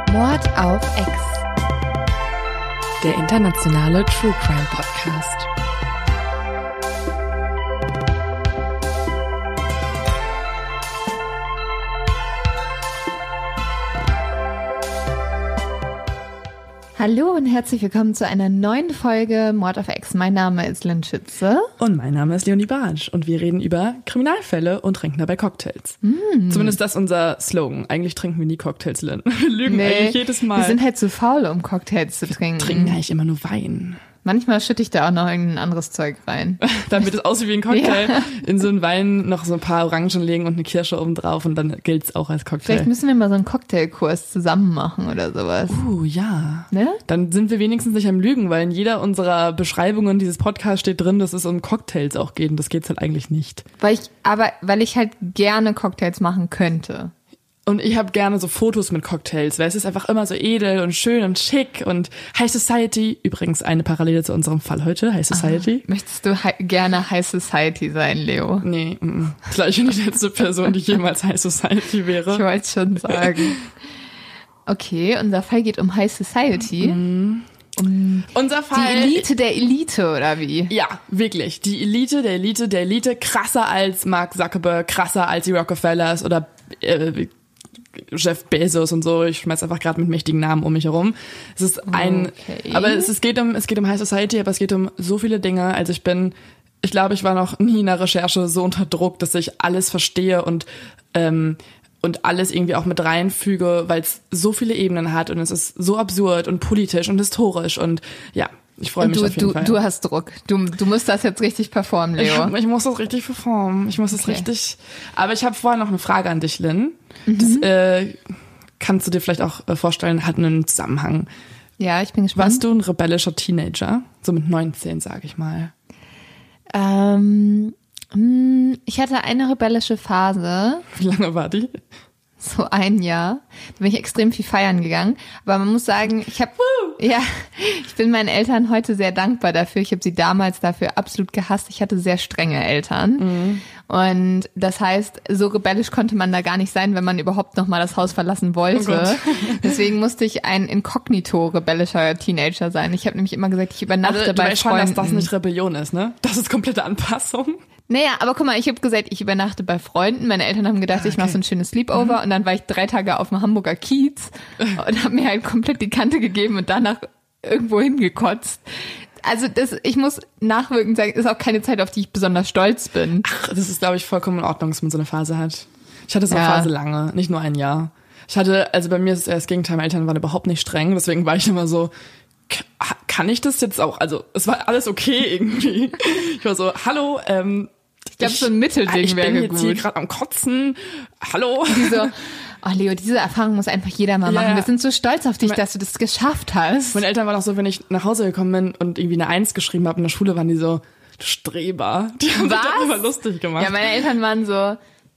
Mord auf Ex. Der internationale True Crime Podcast. Hallo und herzlich willkommen zu einer neuen Folge Mord auf Ex. Mein Name ist Lynn Schütze. Und mein Name ist Leonie Bartsch und wir reden über Kriminalfälle und trinken dabei Cocktails. Zumindest das ist unser Slogan. Eigentlich trinken wir nie Cocktails, Lynn. Wir lügen eigentlich jedes Mal. Wir sind halt zu faul, um Cocktails zu trinken. Wir trinken eigentlich immer nur Wein. Manchmal schütte ich da auch noch irgendein anderes Zeug rein. Damit es aussieht wie ein Cocktail. Ja. In so einen Wein noch so ein paar Orangen legen und eine Kirsche oben drauf und dann gilt's auch als Cocktail. Vielleicht müssen wir mal so einen Cocktailkurs zusammen machen oder sowas. Ja. Ne? Dann sind wir wenigstens nicht am Lügen, weil in jeder unserer Beschreibungen dieses Podcasts steht drin, dass es um Cocktails auch geht und das geht's halt eigentlich nicht. Weil ich halt gerne Cocktails machen könnte. Und ich habe gerne so Fotos mit Cocktails, weil es ist einfach immer so edel und schön und schick und High Society. Übrigens eine Parallele zu unserem Fall heute, High Society. Möchtest du gerne High Society sein, Leo? Nee, gleich bin ich die letzte Person, die jemals High Society wäre. Ich wollte schon sagen. Okay, unser Fall geht um High Society. Unser Fall. Die Elite der Elite, oder wie? Ja, wirklich. Die Elite der Elite der Elite. Krasser als Mark Zuckerberg, krasser als die Rockefellers oder Jeff Bezos und so. Ich schmeiß einfach gerade mit mächtigen Namen um mich herum. Es ist aber es geht um High Society, aber es geht um so viele Dinge. Also ich glaube, ich war noch nie in der Recherche so unter Druck, dass ich alles verstehe und alles irgendwie auch mit reinfüge, weil es so viele Ebenen hat und es ist so absurd und politisch und historisch und ja, ich freue mich auf jeden Fall. Du hast Druck. Du musst das jetzt richtig performen, Leo. Ich muss das richtig performen. Aber ich habe vorher noch eine Frage an dich, Lynn. Das kannst du dir vielleicht auch vorstellen, hat einen Zusammenhang. Ja, ich bin gespannt. Warst du ein rebellischer Teenager? So mit 19, sag ich mal. Ich hatte eine rebellische Phase. Wie lange war die? So ein Jahr. Da bin ich extrem viel feiern gegangen. Aber man muss sagen, ich bin meinen Eltern heute sehr dankbar dafür. Ich habe sie damals dafür absolut gehasst. Ich hatte sehr strenge Eltern. Und das heißt, so rebellisch konnte man da gar nicht sein, wenn man überhaupt noch mal das Haus verlassen wollte. Deswegen musste ich ein inkognito rebellischer Teenager sein. Ich habe nämlich immer gesagt, ich übernachte bei Freunden. Schon, dass das nicht Rebellion ist, ne? Das ist komplette Anpassung. Naja, aber guck mal, ich habe gesagt, ich übernachte bei Freunden. Meine Eltern haben gedacht, ich mache so ein schönes Sleepover. Und dann war ich 3 Tage auf dem Hamburger Kiez und habe mir halt komplett die Kante gegeben und danach irgendwo hingekotzt. Also ich muss nachwirkend sagen, ist auch keine Zeit, auf die ich besonders stolz bin. Ach, das ist, glaube ich, vollkommen in Ordnung, dass man so eine Phase hat. Ich hatte so eine Phase lange, nicht nur ein Jahr. Also bei mir ist es das Gegenteil, meine Eltern waren überhaupt nicht streng, deswegen war ich immer so, kann ich das jetzt auch? Also es war alles okay irgendwie. Ich war so, hallo, ich glaube, so ein Mittelding wäre gut. Ich bin jetzt hier gerade am Kotzen. Hallo. Oh Leo, diese Erfahrung muss einfach jeder mal machen. Wir sind so stolz auf dich, dass du das geschafft hast. Meine Eltern waren auch so, wenn ich nach Hause gekommen bin und irgendwie eine 1 geschrieben habe in der Schule, waren die so, du Streber. Die haben sich darüber lustig gemacht. Ja, meine Eltern waren so,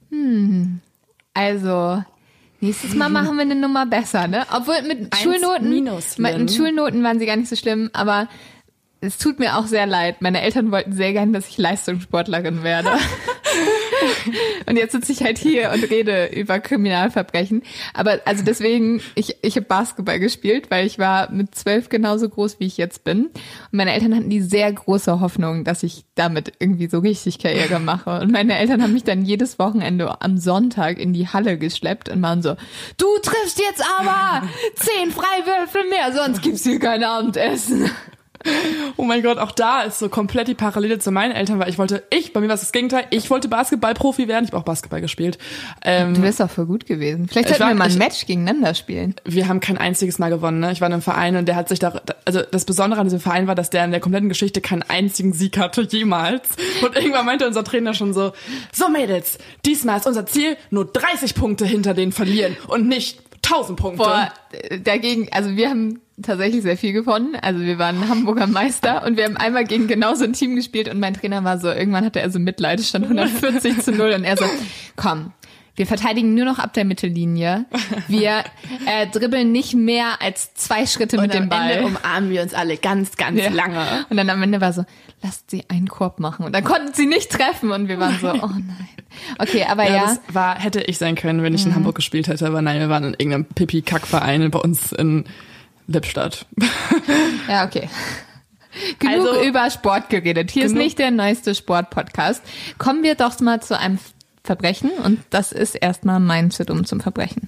also nächstes Mal machen wir eine Nummer besser, ne? Obwohl mit Schulnoten waren sie gar nicht so schlimm, aber es tut mir auch sehr leid. Meine Eltern wollten sehr gern, dass ich Leistungssportlerin werde. Und jetzt sitze ich halt hier und rede über Kriminalverbrechen. Aber also deswegen, ich habe Basketball gespielt, weil ich war mit 12 genauso groß, wie ich jetzt bin. Und meine Eltern hatten die sehr große Hoffnung, dass ich damit irgendwie so richtig Karriere mache. Und meine Eltern haben mich dann jedes Wochenende am Sonntag in die Halle geschleppt und waren so, du triffst jetzt aber 10 Freiwürfe mehr, sonst gibt's hier kein Abendessen. Oh mein Gott, auch da ist so komplett die Parallele zu meinen Eltern, weil bei mir war es das Gegenteil, ich wollte Basketballprofi werden, ich habe auch Basketball gespielt. Du wärst auch voll gut gewesen. Vielleicht sollten wir mal ein Match gegeneinander spielen. Wir haben kein einziges Mal gewonnen, ne? Ich war in einem Verein und der hat sich also das Besondere an diesem Verein war, dass der in der kompletten Geschichte keinen einzigen Sieg hatte, jemals. Und irgendwann meinte unser Trainer schon so Mädels, diesmal ist unser Ziel, nur 30 Punkte hinter denen verlieren und nicht 1000 Punkte. Boah, dagegen, also wir haben tatsächlich sehr viel gewonnen. Also wir waren Hamburger Meister und wir haben einmal gegen genau so ein Team gespielt und mein Trainer war so, irgendwann hatte er so Mitleid, es stand 140-0 und er so, komm, Wir verteidigen nur noch ab der Mittellinie. Wir dribbeln nicht mehr als 2 Schritte mit dem Ball. Und am Ende umarmen wir uns alle ganz, ganz lange. Und dann am Ende war so, lasst sie einen Korb machen. Und dann konnten sie nicht treffen und wir waren so, oh nein. Okay, aber ja. Das hätte ich sein können, wenn ich in Hamburg gespielt hätte, aber nein, wir waren in irgendeinem Pipi-Kack-Verein bei uns in Lippstadt. Ja, okay. Genug über Sport geredet. Hier ist nicht der neueste Sport-Podcast. Kommen wir doch mal zu einem Verbrechen und das ist erstmal mein zu dumm zum Verbrechen.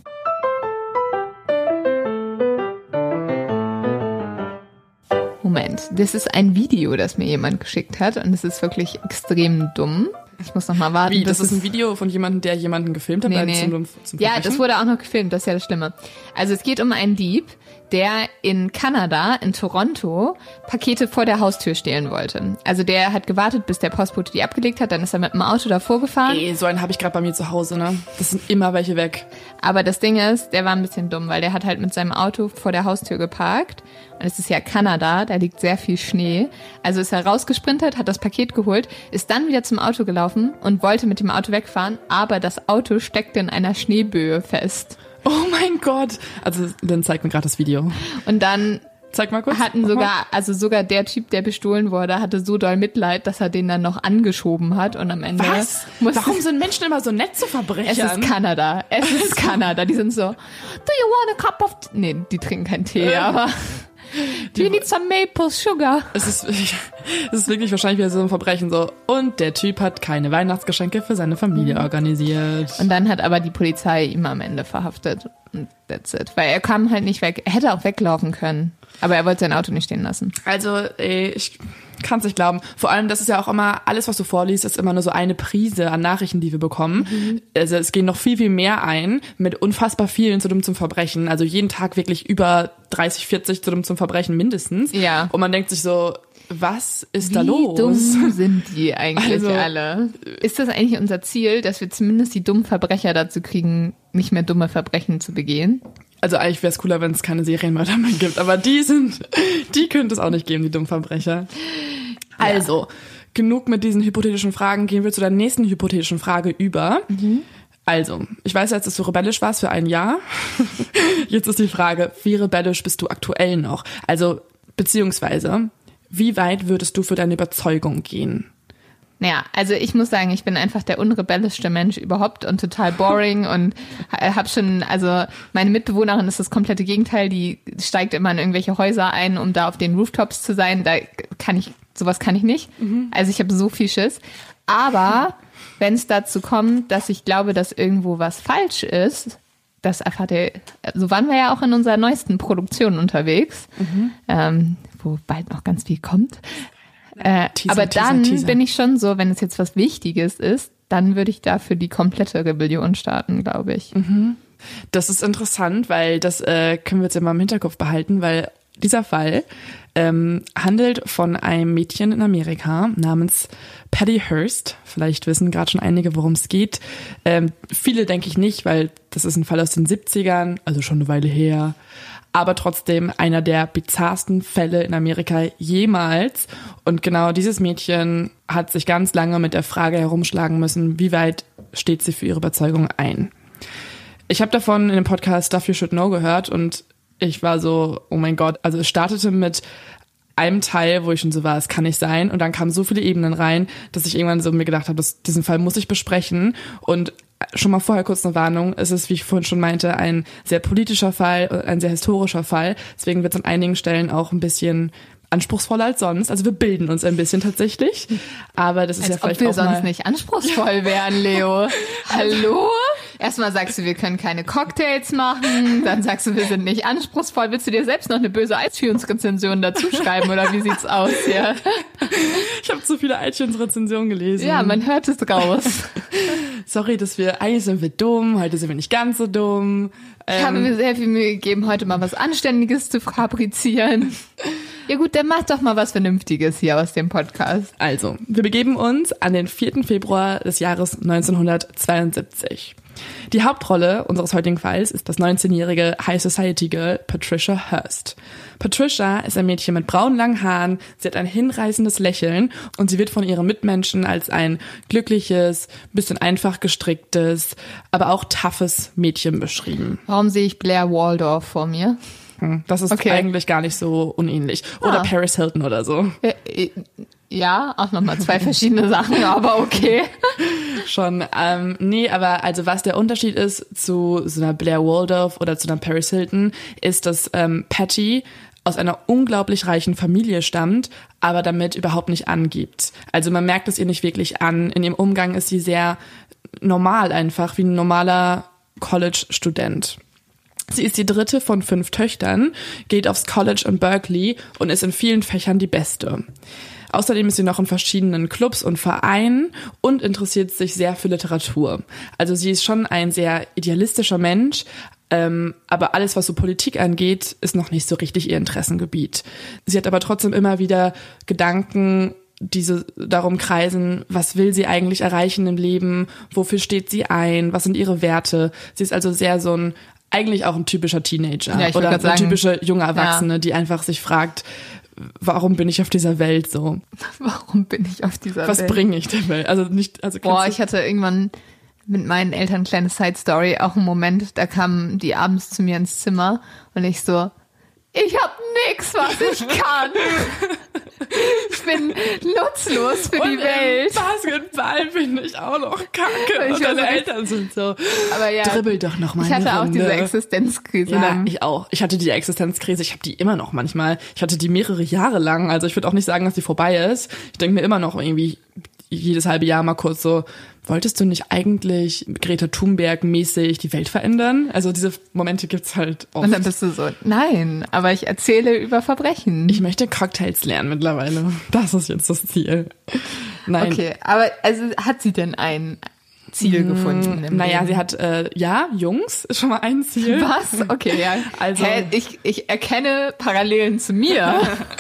Moment, das ist ein Video, das mir jemand geschickt hat und es ist wirklich extrem dumm. Ich muss noch mal warten. Wie, das ist ein Video von jemandem, der jemanden gefilmt hat? Nee. Zum ja, das wurde auch noch gefilmt, das ist ja das Schlimme. Also es geht um einen Dieb, der in Kanada, in Toronto, Pakete vor der Haustür stehlen wollte. Also der hat gewartet, bis der Postbote die abgelegt hat, dann ist er mit dem Auto davor gefahren. So einen habe ich gerade bei mir zu Hause, ne? Das sind immer welche weg. Aber das Ding ist, der war ein bisschen dumm, weil der hat halt mit seinem Auto vor der Haustür geparkt. Und es ist ja Kanada, da liegt sehr viel Schnee. Also ist er rausgesprintet, hat das Paket geholt, ist dann wieder zum Auto gelaufen und wollte mit dem Auto wegfahren, aber das Auto steckte in einer Schneeböe fest. Oh mein Gott. Also dann zeig mir gerade das Video. Und dann zeig mal kurz. Hatten sogar der Typ, der bestohlen wurde, hatte so doll Mitleid, dass er den dann noch angeschoben hat und am Ende. Was? Warum sind Menschen immer so nett zu Verbrechern? Es ist Kanada. Die sind so, do you want a cup of tea? Nee, die trinken keinen Tee, aber do you need some maple sugar? Es ist wirklich wahrscheinlich wieder so ein Verbrechen so. Und der Typ hat keine Weihnachtsgeschenke für seine Familie organisiert. Und dann hat aber die Polizei ihn am Ende verhaftet. Und that's it. Weil er kam halt nicht weg. Er hätte auch weglaufen können. Aber er wollte sein Auto nicht stehen lassen. Also, ich kann es nicht glauben. Vor allem, das ist ja auch immer, alles, was du vorliest, ist immer nur so eine Prise an Nachrichten, die wir bekommen. Also es gehen noch viel, viel mehr ein mit unfassbar vielen zu dumm zum Verbrechen. Also jeden Tag wirklich über 30, 40 zu dumm zum Verbrechen mindestens. Ja. Und man denkt sich so, was ist da los? Wie dumm sind die eigentlich alle? Ist das eigentlich unser Ziel, dass wir zumindest die dummen Verbrecher dazu kriegen, nicht mehr dumme Verbrechen zu begehen? Also eigentlich wäre es cooler, wenn es keine Serienmörder mehr gibt, aber die könnte es auch nicht geben, die dummen Verbrecher. Ja. Also, genug mit diesen hypothetischen Fragen, gehen wir zu der nächsten hypothetischen Frage über. Also, ich weiß jetzt, dass du rebellisch warst für ein Jahr. Jetzt ist die Frage, wie rebellisch bist du aktuell noch? Also, beziehungsweise, wie weit würdest du für deine Überzeugung gehen? Naja, also ich muss sagen, ich bin einfach der unrebellischste Mensch überhaupt und total boring und habe schon, also meine Mitbewohnerin ist das komplette Gegenteil, die steigt immer in irgendwelche Häuser ein, um da auf den Rooftops zu sein, sowas kann ich nicht. Also ich habe so viel Schiss. Aber wenn es dazu kommt, dass ich glaube, dass irgendwo was falsch ist, das erfahrt ihr, so waren wir ja auch in unserer neuesten Produktion unterwegs, wo bald noch ganz viel kommt. Aber dann bin ich schon so, wenn es jetzt was Wichtiges ist, dann würde ich dafür die komplette Rebellion starten, glaube ich. Das ist interessant, weil das können wir jetzt immer im Hinterkopf behalten, weil dieser Fall handelt von einem Mädchen in Amerika namens Patty Hearst. Vielleicht wissen gerade schon einige, worum es geht. Viele denke ich nicht, weil das ist ein Fall aus den 70ern, also schon eine Weile her. Aber trotzdem einer der bizarrsten Fälle in Amerika jemals. Und genau dieses Mädchen hat sich ganz lange mit der Frage herumschlagen müssen, wie weit steht sie für ihre Überzeugung ein. Ich habe davon in dem Podcast Stuff You Should Know gehört und ich war so, oh mein Gott. Also es startete mit einem Teil, wo ich schon so war, es kann nicht sein. Und dann kamen so viele Ebenen rein, dass ich irgendwann so mir gedacht habe, diesen Fall muss ich besprechen. Und schon mal vorher kurz eine Warnung, es ist, wie ich vorhin schon meinte, ein sehr politischer Fall, ein sehr historischer Fall. Deswegen wird es an einigen Stellen auch ein bisschen anspruchsvoller als sonst. Also wir bilden uns ein bisschen tatsächlich. Aber das ist ja vielleicht auch mal... Als ob wir sonst nicht anspruchsvoll wären, Leo. Hallo? Erstmal sagst du, wir können keine Cocktails machen. Dann sagst du, wir sind nicht anspruchsvoll. Willst du dir selbst noch eine böse iTunes-Rezension dazu schreiben oder wie sieht's aus hier? Ich habe zu viele iTunes-Rezensionen gelesen. Ja, man hört es raus. Sorry, eigentlich sind wir dumm, heute sind wir nicht ganz so dumm. Ich habe mir sehr viel Mühe gegeben, heute mal was Anständiges zu fabrizieren. Ja gut, dann mach doch mal was Vernünftiges hier aus dem Podcast. Also, wir begeben uns an den 4. Februar des Jahres 1972. Die Hauptrolle unseres heutigen Falls ist das 19-jährige High Society Girl Patricia Hearst. Patricia ist ein Mädchen mit braunen langen Haaren, sie hat ein hinreißendes Lächeln und sie wird von ihren Mitmenschen als ein glückliches, bisschen einfach gestricktes, aber auch toughes Mädchen beschrieben. Warum sehe ich Blair Waldorf vor mir? Das ist eigentlich gar nicht so unähnlich. Oder Paris Hilton oder so. Ja, auch nochmal 2 verschiedene Sachen, aber okay. Schon, nee, aber also was der Unterschied ist zu so einer Blair Waldorf oder zu einer Paris Hilton, ist, dass Patty aus einer unglaublich reichen Familie stammt, aber damit überhaupt nicht angibt. Also man merkt es ihr nicht wirklich an. In ihrem Umgang ist sie sehr normal einfach, wie ein normaler College-Student. Sie ist die 3. von 5 Töchtern, geht aufs College in Berkeley und ist in vielen Fächern die Beste. Außerdem ist sie noch in verschiedenen Clubs und Vereinen und interessiert sich sehr für Literatur. Also sie ist schon ein sehr idealistischer Mensch, aber alles, was so Politik angeht, ist noch nicht so richtig ihr Interessengebiet. Sie hat aber trotzdem immer wieder Gedanken, diese darum kreisen, was will sie eigentlich erreichen im Leben, wofür steht sie ein, was sind ihre Werte. Sie ist also sehr so ein, eigentlich auch ein typischer Teenager oder eine typische junge Erwachsene, die einfach sich fragt, warum bin ich auf dieser Welt so? Warum bin ich auf dieser Welt? Was bringe ich der Welt? Ich hatte irgendwann mit meinen Eltern, kleine Side-Story, auch einen Moment, da kamen die abends zu mir ins Zimmer und ich so, ich hab nix, was ich kann. Ich bin nutzlos für die Welt. Basketball bin ich auch noch kacke. Und deine Eltern sind so, aber ja, dribbel doch noch mal. Ich hatte auch diese Existenzkrise. Ja, ich auch. Ich hatte die Existenzkrise, ich habe die immer noch manchmal. Ich hatte die mehrere Jahre lang. Also ich würde auch nicht sagen, dass die vorbei ist. Ich denke mir immer noch irgendwie jedes halbe Jahr mal kurz so, wolltest du nicht eigentlich Greta Thunberg-mäßig die Welt verändern? Also diese Momente gibt's halt oft. Und dann bist du so, nein, aber ich erzähle über Verbrechen. Ich möchte Cocktails lernen mittlerweile. Das ist jetzt das Ziel. Nein. Okay, aber also hat sie denn ein Ziel gefunden im Leben? Sie hat, Jungs ist schon mal ein Ziel. Was? Okay, ja. Also ich erkenne Parallelen zu mir.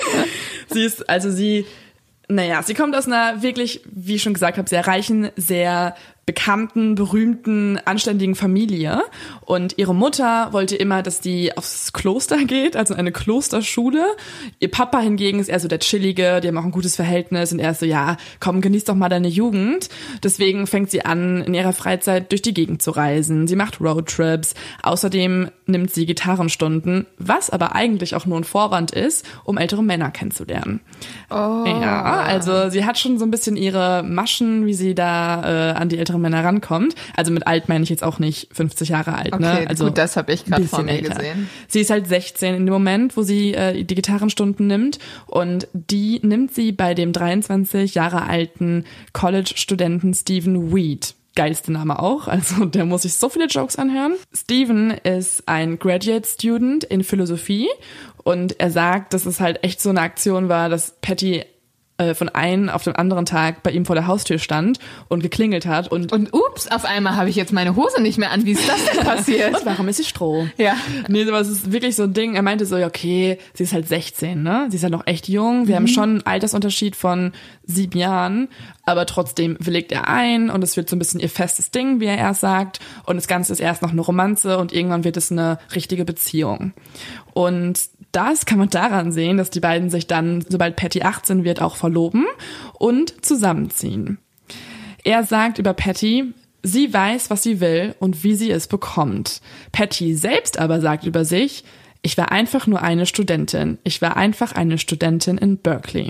Sie kommt aus einer wirklich, wie ich schon gesagt habe, sehr reichen, sehr bekannten, berühmten, anständigen Familie. Und ihre Mutter wollte immer, dass die aufs Kloster geht, also eine Klosterschule. Ihr Papa hingegen ist eher so der Chillige, die haben auch ein gutes Verhältnis und er ist so, ja, komm, genieß doch mal deine Jugend. Deswegen fängt sie an, in ihrer Freizeit durch die Gegend zu reisen. Sie macht Roadtrips. Außerdem nimmt sie Gitarrenstunden, was aber eigentlich auch nur ein Vorwand ist, um ältere Männer kennenzulernen. Oh. Ja, also sie hat schon so ein bisschen ihre Maschen, wie sie da an die älteren Männer rankommt. Also mit alt meine ich jetzt auch nicht 50 Jahre alt. Okay, ne? Also gut, das habe ich gerade vor mir gesehen. Sie ist halt 16 in dem Moment, wo sie die Gitarrenstunden nimmt und die nimmt sie bei dem 23 Jahre alten College-Studenten Stephen Weed. Geilste Name auch, also der muss sich so viele Jokes anhören. Stephen ist ein Graduate Student in Philosophie und er sagt, dass es halt echt so eine Aktion war, dass Patty von einem auf den anderen Tag bei ihm vor der Haustür stand und geklingelt hat. Und ups, auf einmal habe ich jetzt meine Hose nicht mehr an. Wie ist das denn passiert? Und warum ist sie Stroh? Ja. Nee, aber es ist wirklich so ein Ding. Er meinte so, ja, okay, sie ist halt 16, ne? Sie ist halt noch echt jung. Wir haben schon einen Altersunterschied von 7 Jahren. Aber trotzdem willigt er ein und es wird so ein bisschen ihr festes Ding, wie er erst sagt. Und das Ganze ist erst noch eine Romanze und irgendwann wird es eine richtige Beziehung. Und das kann man daran sehen, dass die beiden sich dann, sobald Patty 18 wird, auch verloben und zusammenziehen. Er sagt über Patty, sie weiß, was sie will und wie sie es bekommt. Patty selbst aber sagt über sich, ich war einfach nur eine Studentin. Ich war einfach eine Studentin in Berkeley.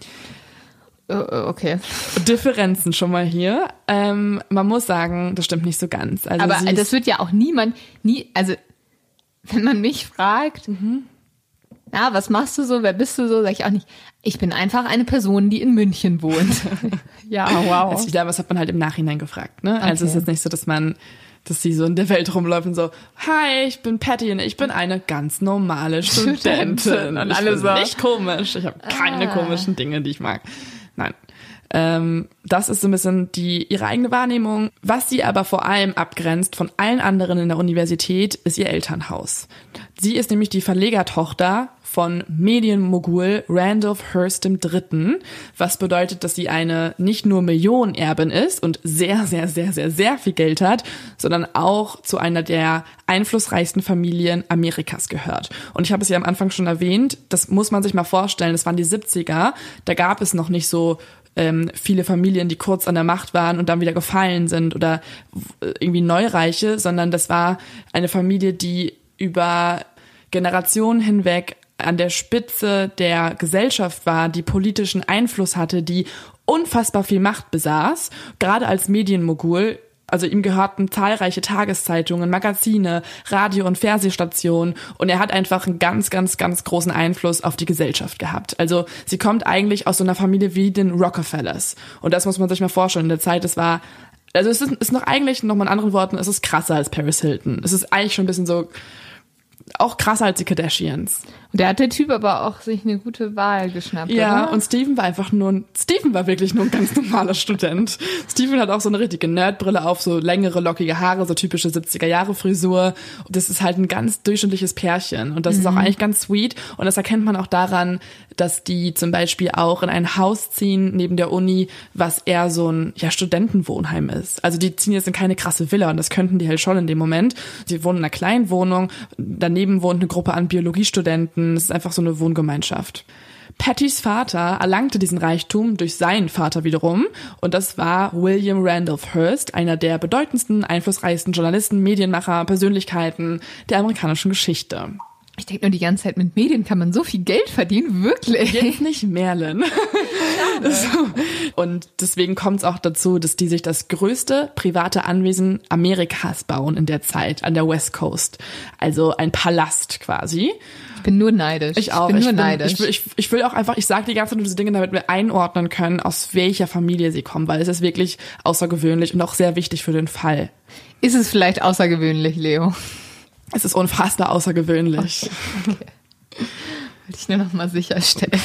Okay. Differenzen schon mal hier. Man muss sagen, das stimmt nicht so ganz. Also aber das wird ja auch also wenn man mich fragt, ja, was machst du so, wer bist du so, sag ich auch nicht. Ich bin einfach eine Person, die in München wohnt. Ja, wow. Also das hat man halt im Nachhinein gefragt, ne? Also es ist jetzt nicht so, dass sie so in der Welt rumläuft und so, hi, ich bin Patty und ich bin eine ganz normale Studentin. Und alle so, nicht komisch, ich habe keine komischen Dinge, die ich mag. Nein. Das ist so ein bisschen ihre eigene Wahrnehmung. Was sie aber vor allem abgrenzt von allen anderen in der Universität, ist ihr Elternhaus. Sie ist nämlich die Verlegertochter von Medienmogul Randolph Hearst III., was bedeutet, dass sie eine nicht nur Millionenerbin ist und sehr, sehr, sehr, sehr, sehr viel Geld hat, sondern auch zu einer der einflussreichsten Familien Amerikas gehört. Und ich habe es ja am Anfang schon erwähnt, das muss man sich mal vorstellen, das waren die 70er, da gab es noch nicht so viele Familien, die kurz an der Macht waren und dann wieder gefallen sind oder irgendwie Neureiche, sondern das war eine Familie, die über Generationen hinweg an der Spitze der Gesellschaft war, die politischen Einfluss hatte, die unfassbar viel Macht besaß, gerade als Medienmogul. Also ihm gehörten zahlreiche Tageszeitungen, Magazine, Radio- und Fernsehstationen und er hat einfach einen ganz, ganz, ganz großen Einfluss auf die Gesellschaft gehabt. Also sie kommt eigentlich aus so einer Familie wie den Rockefellers und das muss man sich mal vorstellen. In der Zeit, es ist noch eigentlich, noch mal in anderen Worten, es ist krasser als Paris Hilton. Es ist eigentlich schon ein bisschen so, auch krasser als die Kardashians. Und da hat der Typ aber auch sich eine gute Wahl geschnappt, ja, oder? Und Steven war wirklich nur ein ganz normaler Student. Steven hat auch so eine richtige Nerdbrille auf, so längere, lockige Haare, so typische 70er-Jahre-Frisur. Das ist halt ein ganz durchschnittliches Pärchen. Und das ist auch eigentlich ganz sweet. Und das erkennt man auch daran, dass die zum Beispiel auch in ein Haus ziehen neben der Uni, was eher so ein Studentenwohnheim ist. Also die ziehen jetzt in keine krasse Villa und das könnten die halt schon in dem Moment. Die wohnen in einer kleinen Wohnung, daneben wohnt eine Gruppe an Biologiestudenten. Es ist einfach so eine Wohngemeinschaft. Pattys Vater erlangte diesen Reichtum durch seinen Vater wiederum und das war William Randolph Hearst, einer der bedeutendsten, einflussreichsten Journalisten, Medienmacher, Persönlichkeiten der amerikanischen Geschichte. Ich denke nur die ganze Zeit, mit Medien kann man so viel Geld verdienen, wirklich. Jetzt nicht Merlin. So. Und deswegen kommt es auch dazu, dass die sich das größte private Anwesen Amerikas bauen in der Zeit an der West Coast. Also ein Palast quasi. Ich bin nur neidisch. Ich auch. Ich will auch einfach, ich sage die ganze Zeit nur diese Dinge, damit wir einordnen können, aus welcher Familie sie kommen, weil es ist wirklich außergewöhnlich und auch sehr wichtig für den Fall. Ist es vielleicht außergewöhnlich, Leo? Es ist unfassbar außergewöhnlich. Okay. Wollte ich nur noch mal sicherstellen.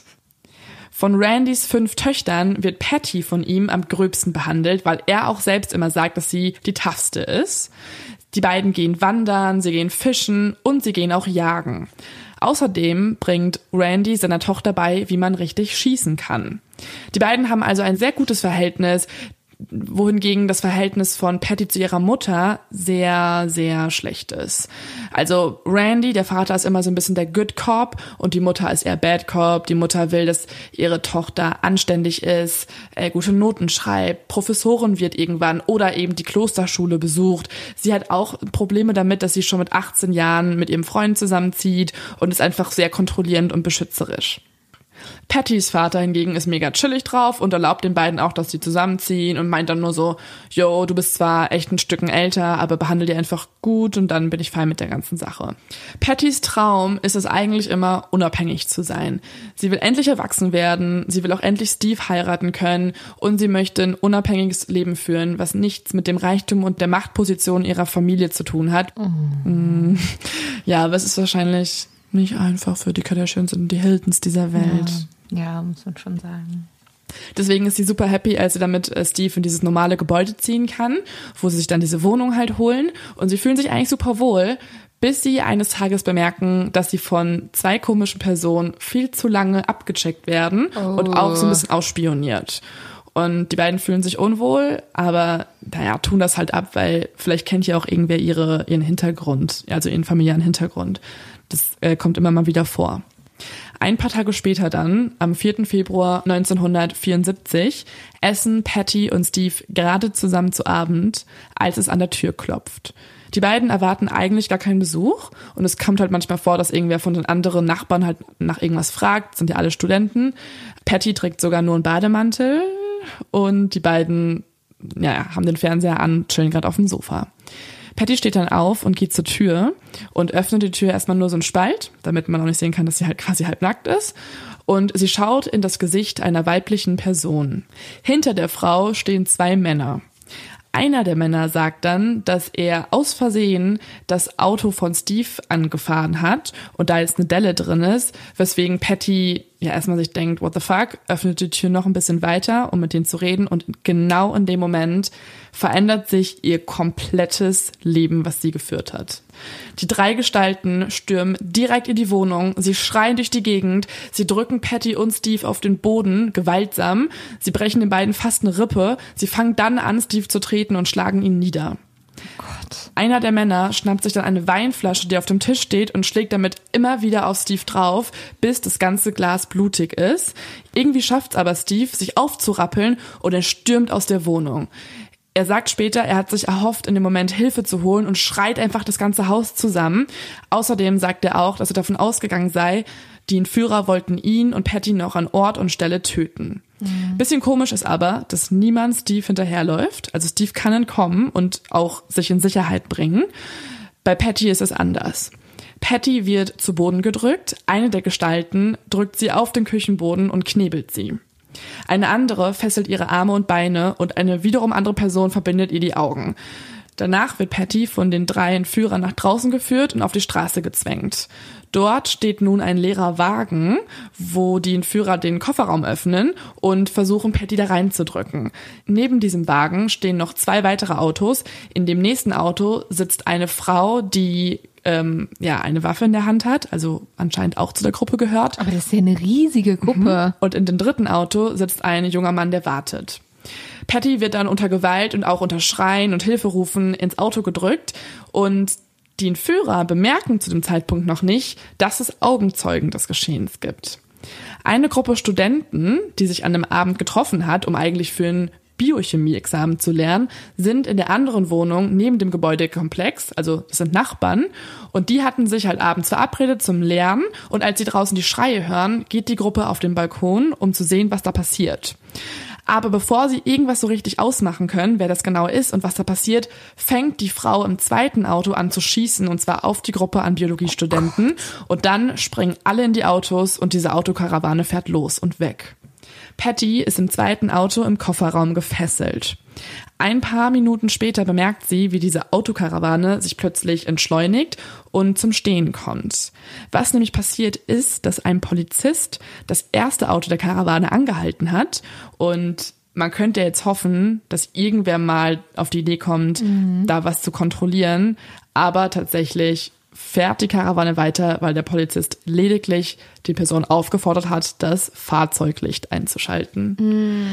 Von Randys 5 Töchtern wird Patty von ihm am gröbsten behandelt, weil er auch selbst immer sagt, dass sie die toughste ist. Die beiden gehen wandern, sie gehen fischen und sie gehen auch jagen. Außerdem bringt Randy seiner Tochter bei, wie man richtig schießen kann. Die beiden haben also ein sehr gutes Verhältnis, wohingegen das Verhältnis von Patty zu ihrer Mutter sehr, sehr schlecht ist. Also Randy, der Vater, ist immer so ein bisschen der Good Cop und die Mutter ist eher Bad Cop. Die Mutter will, dass ihre Tochter anständig ist, gute Noten schreibt, Professorin wird irgendwann oder eben die Klosterschule besucht. Sie hat auch Probleme damit, dass sie schon mit 18 Jahren mit ihrem Freund zusammenzieht und ist einfach sehr kontrollierend und beschützerisch. Pattys Vater hingegen ist mega chillig drauf und erlaubt den beiden auch, dass sie zusammenziehen und meint dann nur so, yo, du bist zwar echt ein Stückchen älter, aber behandle die einfach gut und dann bin ich fein mit der ganzen Sache. Pattys Traum ist es eigentlich immer, unabhängig zu sein. Sie will endlich erwachsen werden, sie will auch endlich Steve heiraten können und sie möchte ein unabhängiges Leben führen, was nichts mit dem Reichtum und der Machtposition ihrer Familie zu tun hat. Ja, aber es ist wahrscheinlich nicht einfach für die Kardashians und die Hiltons dieser Welt. Ja, muss man schon sagen. Deswegen ist sie super happy, als sie damit Steve in dieses normale Gebäude ziehen kann, wo sie sich dann diese Wohnung halt holen. Und sie fühlen sich eigentlich super wohl, bis sie eines Tages bemerken, dass sie von 2 komischen Personen viel zu lange abgecheckt werden und auch so ein bisschen ausspioniert. Und die beiden fühlen sich unwohl, aber naja, tun das halt ab, weil vielleicht kennt ja auch irgendwer ihren Hintergrund, also ihren familiären Hintergrund. Das kommt immer mal wieder vor. Ein paar Tage später dann, am 4. Februar 1974, essen Patty und Steve gerade zusammen zu Abend, als es an der Tür klopft. Die beiden erwarten eigentlich gar keinen Besuch und es kommt halt manchmal vor, dass irgendwer von den anderen Nachbarn halt nach irgendwas fragt, sind ja alle Studenten. Patty trägt sogar nur einen Bademantel und die beiden haben den Fernseher an, chillen gerade auf dem Sofa. Patty steht dann auf und geht zur Tür und öffnet die Tür erstmal nur so einen Spalt, damit man auch nicht sehen kann, dass sie halt quasi halbnackt ist. Und sie schaut in das Gesicht einer weiblichen Person. Hinter der Frau stehen 2 Männer. Einer der Männer sagt dann, dass er aus Versehen das Auto von Steve angefahren hat und da jetzt eine Delle drin ist, weswegen Patty ja erstmal sich denkt, what the fuck, öffnet die Tür noch ein bisschen weiter, um mit denen zu reden und genau in dem Moment verändert sich ihr komplettes Leben, was sie geführt hat. Die 3 Gestalten stürmen direkt in die Wohnung, sie schreien durch die Gegend, sie drücken Patty und Steve auf den Boden, gewaltsam, sie brechen den beiden fast eine Rippe, sie fangen dann an, Steve zu treten und schlagen ihn nieder. Gott. Einer der Männer schnappt sich dann eine Weinflasche, die auf dem Tisch steht, und schlägt damit immer wieder auf Steve drauf, bis das ganze Glas blutig ist. Irgendwie schafft's aber Steve, sich aufzurappeln, und er stürmt aus der Wohnung. Er sagt später, er hat sich erhofft, in dem Moment Hilfe zu holen und schreit einfach das ganze Haus zusammen. Außerdem sagt er auch, dass er davon ausgegangen sei, die Entführer wollten ihn und Patty noch an Ort und Stelle töten. Bisschen komisch ist aber, dass niemand Steve hinterherläuft. Also Steve kann entkommen und auch sich in Sicherheit bringen. Bei Patty ist es anders. Patty wird zu Boden gedrückt. Eine der Gestalten drückt sie auf den Küchenboden und knebelt sie. Eine andere fesselt ihre Arme und Beine und eine wiederum andere Person verbindet ihr die Augen. Danach wird Patty von den 3 Entführern nach draußen geführt und auf die Straße gezwängt. Dort steht nun ein leerer Wagen, wo die Entführer den Kofferraum öffnen und versuchen, Patty da reinzudrücken. Neben diesem Wagen stehen noch 2 weitere Autos. In dem nächsten Auto sitzt eine Frau, die eine Waffe in der Hand hat, also anscheinend auch zu der Gruppe gehört. Aber das ist ja eine riesige Gruppe. Und in dem dritten Auto sitzt ein junger Mann, der wartet. Patty wird dann unter Gewalt und auch unter Schreien und Hilferufen ins Auto gedrückt und die Entführer bemerken zu dem Zeitpunkt noch nicht, dass es Augenzeugen des Geschehens gibt. Eine Gruppe Studenten, die sich an dem Abend getroffen hat, um eigentlich für ein Biochemie-Examen zu lernen, sind in der anderen Wohnung neben dem Gebäudekomplex, also das sind Nachbarn, und die hatten sich halt abends verabredet zum Lernen, und als sie draußen die Schreie hören, geht die Gruppe auf den Balkon, um zu sehen, was da passiert. Aber bevor sie irgendwas so richtig ausmachen können, wer das genau ist und was da passiert, fängt die Frau im zweiten Auto an zu schießen, und zwar auf die Gruppe an Biologiestudenten. Und dann springen alle in die Autos und diese Autokarawane fährt los und weg. Patty ist im zweiten Auto im Kofferraum gefesselt. Ein paar Minuten später bemerkt sie, wie diese Autokarawane sich plötzlich entschleunigt und zum Stehen kommt. Was nämlich passiert ist, dass ein Polizist das erste Auto der Karawane angehalten hat, und man könnte jetzt hoffen, dass irgendwer mal auf die Idee kommt, da was zu kontrollieren, aber tatsächlich fährt die Karawane weiter, weil der Polizist lediglich die Person aufgefordert hat, das Fahrzeuglicht einzuschalten.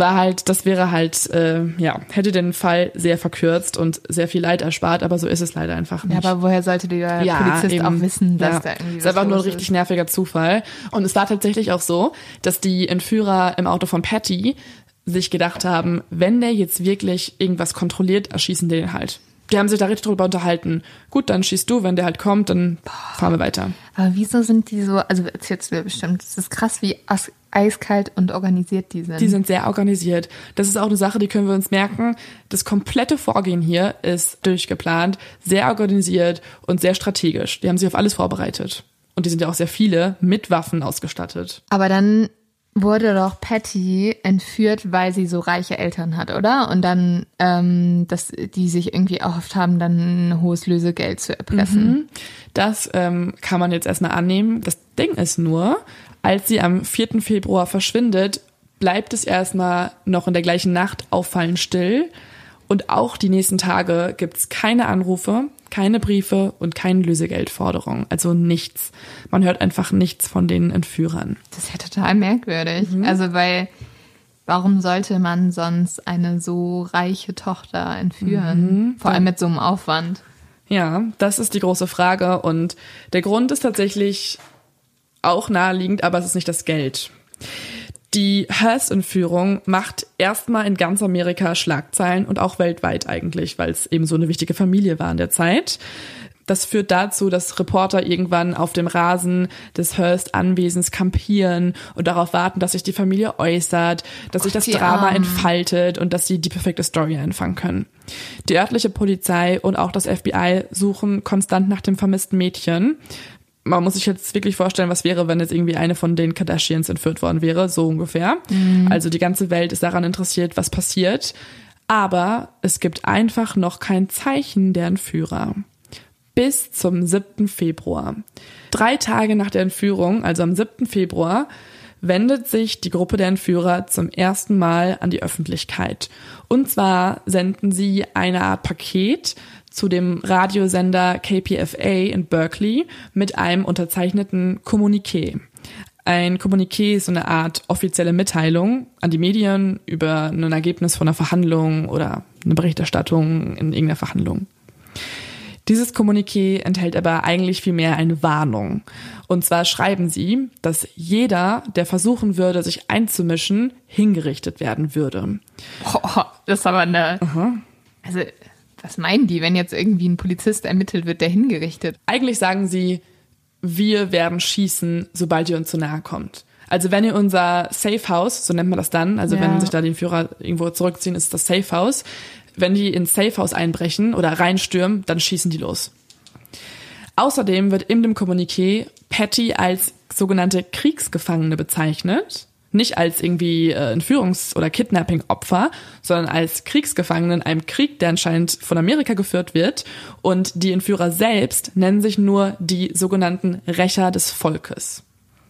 Das wäre halt, hätte den Fall sehr verkürzt und sehr viel Leid erspart, aber so ist es leider einfach nicht. Ja, aber woher sollte der Polizist eben auch wissen, dass da irgendwie was ist einfach nur ein los richtig nerviger Zufall. Und es war tatsächlich auch so, dass die Entführer im Auto von Patty sich gedacht haben, wenn der jetzt wirklich irgendwas kontrolliert, erschießen den halt. Die haben sich da richtig drüber unterhalten. Gut, dann schießt du, wenn der halt kommt, dann fahren wir weiter. Aber wieso sind die so, also erzählst du dir bestimmt, es ist krass, wie eiskalt und organisiert die sind. Die sind sehr organisiert. Das ist auch eine Sache, die können wir uns merken. Das komplette Vorgehen hier ist durchgeplant, sehr organisiert und sehr strategisch. Die haben sich auf alles vorbereitet. Und die sind ja auch sehr viele mit Waffen ausgestattet. Aber dann wurde doch Patty entführt, weil sie so reiche Eltern hat, oder? Und dann, dass die sich irgendwie erhofft haben, dann ein hohes Lösegeld zu erpressen. Das kann man jetzt erstmal annehmen. Das Ding ist nur, als sie am 4. Februar verschwindet, bleibt es erstmal noch in der gleichen Nacht auffallend still. Und auch die nächsten Tage gibt's keine Anrufe, keine Briefe und keine Lösegeldforderungen. Also nichts. Man hört einfach nichts von den Entführern. Das ist ja total merkwürdig. Also weil, warum sollte man sonst eine so reiche Tochter entführen? Vor allem mit so einem Aufwand. Ja, das ist die große Frage. Und der Grund ist tatsächlich auch naheliegend, aber es ist nicht das Geld. Die Hearst-Entführung macht erstmal in ganz Amerika Schlagzeilen und auch weltweit eigentlich, weil es eben so eine wichtige Familie war in der Zeit. Das führt dazu, dass Reporter irgendwann auf dem Rasen des Hearst-Anwesens campieren und darauf warten, dass sich die Familie äußert, dass sich das Drama entfaltet und dass sie die perfekte Story einfangen können. Die örtliche Polizei und auch das FBI suchen konstant nach dem vermissten Mädchen. Man muss sich jetzt wirklich vorstellen, was wäre, wenn jetzt irgendwie eine von den Kardashians entführt worden wäre, so ungefähr. Also die ganze Welt ist daran interessiert, was passiert. Aber es gibt einfach noch kein Zeichen der Entführer. Bis zum 7. Februar. 3 Tage nach der Entführung, also am 7. Februar, wendet sich die Gruppe der Entführer zum ersten Mal an die Öffentlichkeit. Und zwar senden sie eine Art Paket zu dem Radiosender KPFA in Berkeley mit einem unterzeichneten Kommuniqué. Ein Kommuniqué ist so eine Art offizielle Mitteilung an die Medien über ein Ergebnis von einer Verhandlung oder eine Berichterstattung in irgendeiner Verhandlung. Dieses Kommuniqué enthält aber eigentlich viel mehr eine Warnung. Und zwar schreiben sie, dass jeder, der versuchen würde, sich einzumischen, hingerichtet werden würde. Oh, das ist aber eine... Also, was meinen die, wenn jetzt irgendwie ein Polizist ermittelt wird, der hingerichtet? Eigentlich sagen sie, wir werden schießen, sobald ihr uns zu nahe kommt. Also wenn ihr unser Safe House, so nennt man das dann, also wenn sich da die Führer irgendwo zurückziehen, ist das Safe House. Wenn die ins Safe House einbrechen oder reinstürmen, dann schießen die los. Außerdem wird in dem Kommuniqué Patty als sogenannte Kriegsgefangene bezeichnet. Nicht als irgendwie Entführungs- oder Kidnapping-Opfer, sondern als Kriegsgefangene in einem Krieg, der anscheinend von Amerika geführt wird. Und die Entführer selbst nennen sich nur die sogenannten Rächer des Volkes.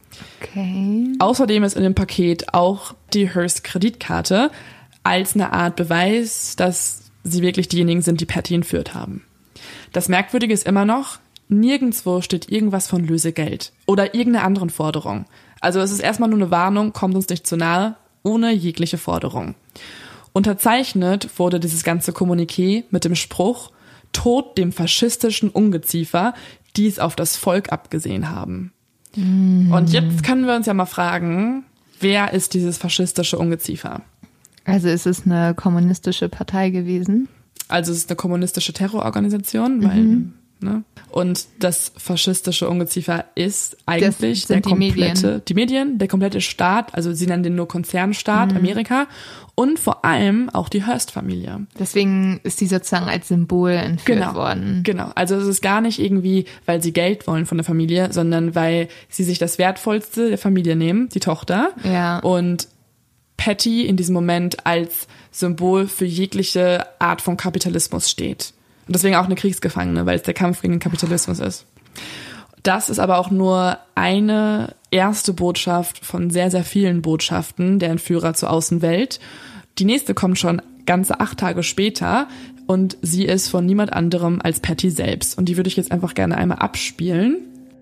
Okay. Außerdem ist in dem Paket auch die Hearst-Kreditkarte als eine Art Beweis, dass sie wirklich diejenigen sind, die Patty entführt haben. Das Merkwürdige ist immer noch, nirgendwo steht irgendwas von Lösegeld oder irgendeiner anderen Forderung. Also es ist erstmal nur eine Warnung, kommt uns nicht zu nahe, ohne jegliche Forderung. Unterzeichnet wurde dieses ganze Kommuniqué mit dem Spruch, Tod dem faschistischen Ungeziefer, die es auf das Volk abgesehen haben. Und jetzt können wir uns ja mal fragen, wer ist dieses faschistische Ungeziefer? Also ist es eine kommunistische Partei gewesen? Also es ist eine kommunistische Terrororganisation, weil... Ne? Und das faschistische Ungeziefer ist eigentlich der komplette, die Medien, der komplette Staat, also sie nennen den nur Konzernstaat, Amerika und vor allem auch die Hearst-Familie. Deswegen ist die sozusagen als Symbol entführt worden. Genau, also es ist gar nicht irgendwie, weil sie Geld wollen von der Familie, sondern weil sie sich das Wertvollste der Familie nehmen, die Tochter, und Patty in diesem Moment als Symbol für jegliche Art von Kapitalismus steht. Und deswegen auch eine Kriegsgefangene, weil es der Kampf gegen den Kapitalismus ist. Das ist aber auch nur eine erste Botschaft von sehr, sehr vielen Botschaften der Entführer zur Außenwelt. Die nächste kommt schon ganze 8 Tage später und sie ist von niemand anderem als Patty selbst. Und die würde ich jetzt einfach gerne einmal abspielen.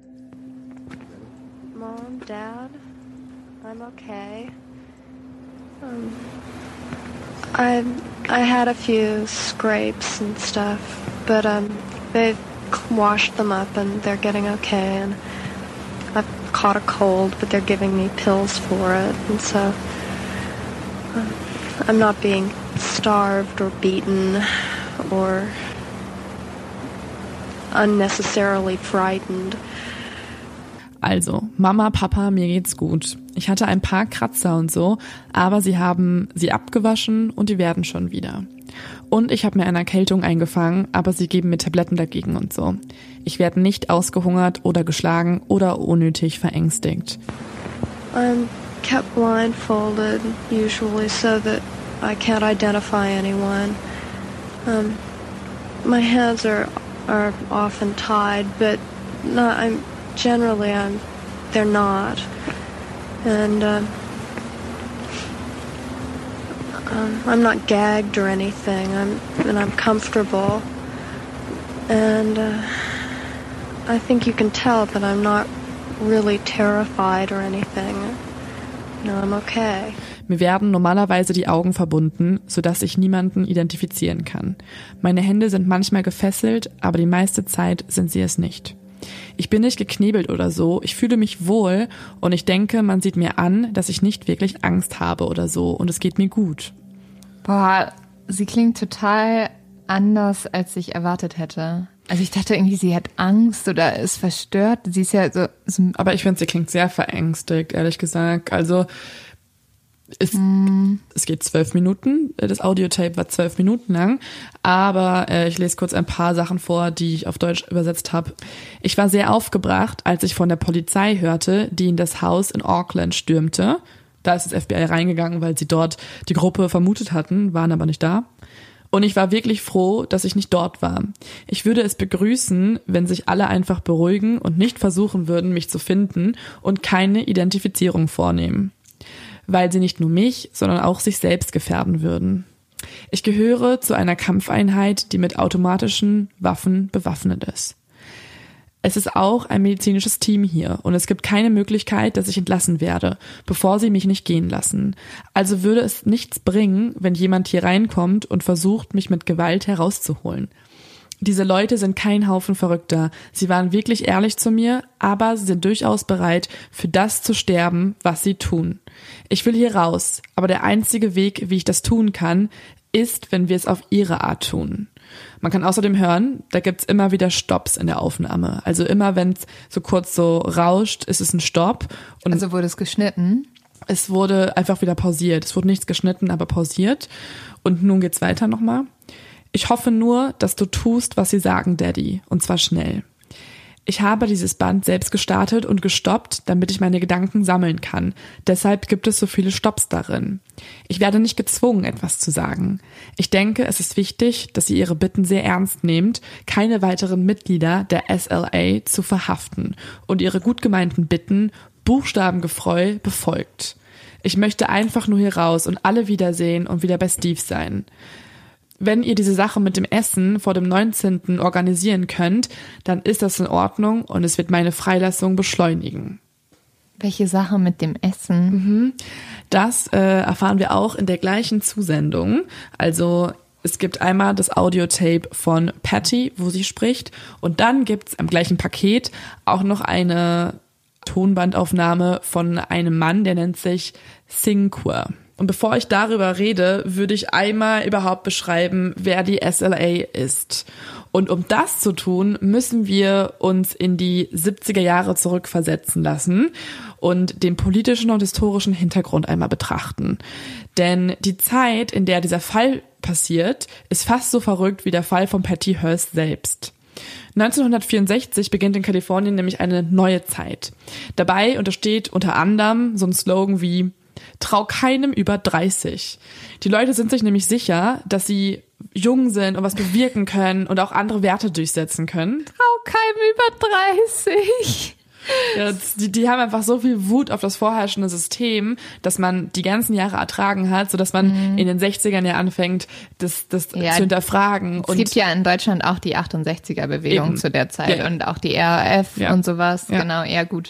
Mom, Dad, I'm okay. I had a few scrapes and stuff, but they've washed them up and they're getting okay. And I've caught a cold, but they're giving me pills for it, and so I'm not being starved or beaten or unnecessarily frightened. Also, Mama, Papa, mir geht's gut. Ich hatte ein paar Kratzer und so, aber sie haben sie abgewaschen und die werden schon wieder. Und ich habe mir eine Erkältung eingefangen, aber sie geben mir Tabletten dagegen und so. Ich werde nicht ausgehungert oder geschlagen oder unnötig verängstigt. I'm kept blindfolded, usually, so that I can't identify anyone. My hands are often tied, but they're not. And I'm not gagged or anything. I'm comfortable. And I think you can tell that I'm not really terrified or anything. No, I'm okay. Mir werden normalerweise die Augen verbunden, sodass ich niemanden identifizieren kann. Meine Hände sind manchmal gefesselt, aber die meiste Zeit sind sie es nicht. Ich bin nicht geknebelt oder so, ich fühle mich wohl und ich denke, man sieht mir an, dass ich nicht wirklich Angst habe oder so und es geht mir gut. Boah, sie klingt total anders, als ich erwartet hätte. Also ich dachte irgendwie, sie hat Angst oder ist verstört. Sie ist ja so aber ich finde, sie klingt sehr verängstigt, ehrlich gesagt. Also es geht 12 Minuten, das Audiotape war 12 Minuten lang, aber ich lese kurz ein paar Sachen vor, die ich auf Deutsch übersetzt habe. Ich war sehr aufgebracht, als ich von der Polizei hörte, die in das Haus in Auckland stürmte. Da ist das FBI reingegangen, weil sie dort die Gruppe vermutet hatten, waren aber nicht da. Und ich war wirklich froh, dass ich nicht dort war. Ich würde es begrüßen, wenn sich alle einfach beruhigen und nicht versuchen würden, mich zu finden und keine Identifizierung vornehmen. Weil sie nicht nur mich, sondern auch sich selbst gefährden würden. Ich gehöre zu einer Kampfeinheit, die mit automatischen Waffen bewaffnet ist. Es ist auch ein medizinisches Team hier und es gibt keine Möglichkeit, dass ich entlassen werde, bevor sie mich nicht gehen lassen. Also würde es nichts bringen, wenn jemand hier reinkommt und versucht, mich mit Gewalt herauszuholen. Diese Leute sind kein Haufen Verrückter. Sie waren wirklich ehrlich zu mir, aber sie sind durchaus bereit, für das zu sterben, was sie tun. Ich will hier raus, aber der einzige Weg, wie ich das tun kann, ist, wenn wir es auf ihre Art tun. Man kann außerdem hören, da gibt's immer wieder Stopps in der Aufnahme. Also immer, wenn es so kurz so rauscht, ist es ein Stopp. Und also wurde es geschnitten? Es wurde einfach wieder pausiert. Es wurde nichts geschnitten, aber pausiert. Und nun geht's weiter nochmal. Ich hoffe nur, dass du tust, was sie sagen, Daddy. Und zwar schnell. Ich habe dieses Band selbst gestartet und gestoppt, damit ich meine Gedanken sammeln kann. Deshalb gibt es so viele Stopps darin. Ich werde nicht gezwungen, etwas zu sagen. Ich denke, es ist wichtig, dass ihr ihre Bitten sehr ernst nehmt, keine weiteren Mitglieder der SLA zu verhaften und ihre gut gemeinten Bitten buchstabengetreu befolgt. Ich möchte einfach nur hier raus und alle wiedersehen und wieder bei Steve sein. Wenn ihr diese Sache mit dem Essen vor dem 19. organisieren könnt, dann ist das in Ordnung und es wird meine Freilassung beschleunigen. Welche Sache mit dem Essen? Das erfahren wir auch in der gleichen Zusendung. Also es gibt einmal das Audiotape von Patty, wo sie spricht, und dann gibt's am gleichen Paket auch noch eine Tonbandaufnahme von einem Mann, der nennt sich Cinque. Und bevor ich darüber rede, würde ich einmal überhaupt beschreiben, wer die SLA ist. Und um das zu tun, müssen wir uns in die 70er Jahre zurückversetzen lassen und den politischen und historischen Hintergrund einmal betrachten. Denn die Zeit, in der dieser Fall passiert, ist fast so verrückt wie der Fall von Patty Hearst selbst. 1964 beginnt in Kalifornien nämlich eine neue Zeit. Dabei untersteht unter anderem so ein Slogan wie Trau keinem über 30. Die Leute sind sich nämlich sicher, dass sie jung sind und was bewirken können und auch andere Werte durchsetzen können. Trau keinem über 30. Ja, die haben einfach so viel Wut auf das vorherrschende System, dass man die ganzen Jahre ertragen hat, sodass man in den 60ern ja anfängt, das zu hinterfragen. Es gibt ja in Deutschland auch die 68er-Bewegung zu der Zeit und auch die RAF und sowas. Ja. Genau, eher gut.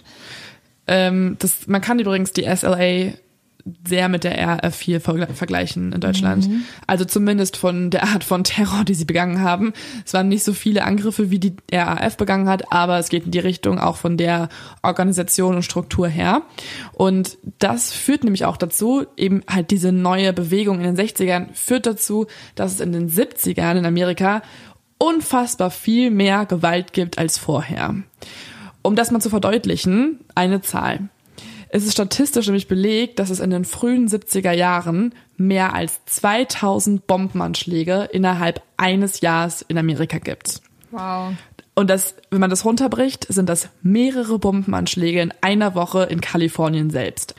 Man kann übrigens die SLA sehr mit der RAF hier vergleichen in Deutschland. Also zumindest von der Art von Terror, die sie begangen haben. Es waren nicht so viele Angriffe, wie die RAF begangen hat, aber es geht in die Richtung auch von der Organisation und Struktur her. Und das führt nämlich auch dazu, eben halt diese neue Bewegung in den 60ern führt dazu, dass es in den 70ern in Amerika unfassbar viel mehr Gewalt gibt als vorher. Um das mal zu verdeutlichen, eine Zahl. Es ist statistisch nämlich belegt, dass es in den frühen 70er Jahren mehr als 2000 Bombenanschläge innerhalb eines Jahres in Amerika gibt. Wow. Und wenn man das runterbricht, sind das mehrere Bombenanschläge in einer Woche in Kalifornien selbst.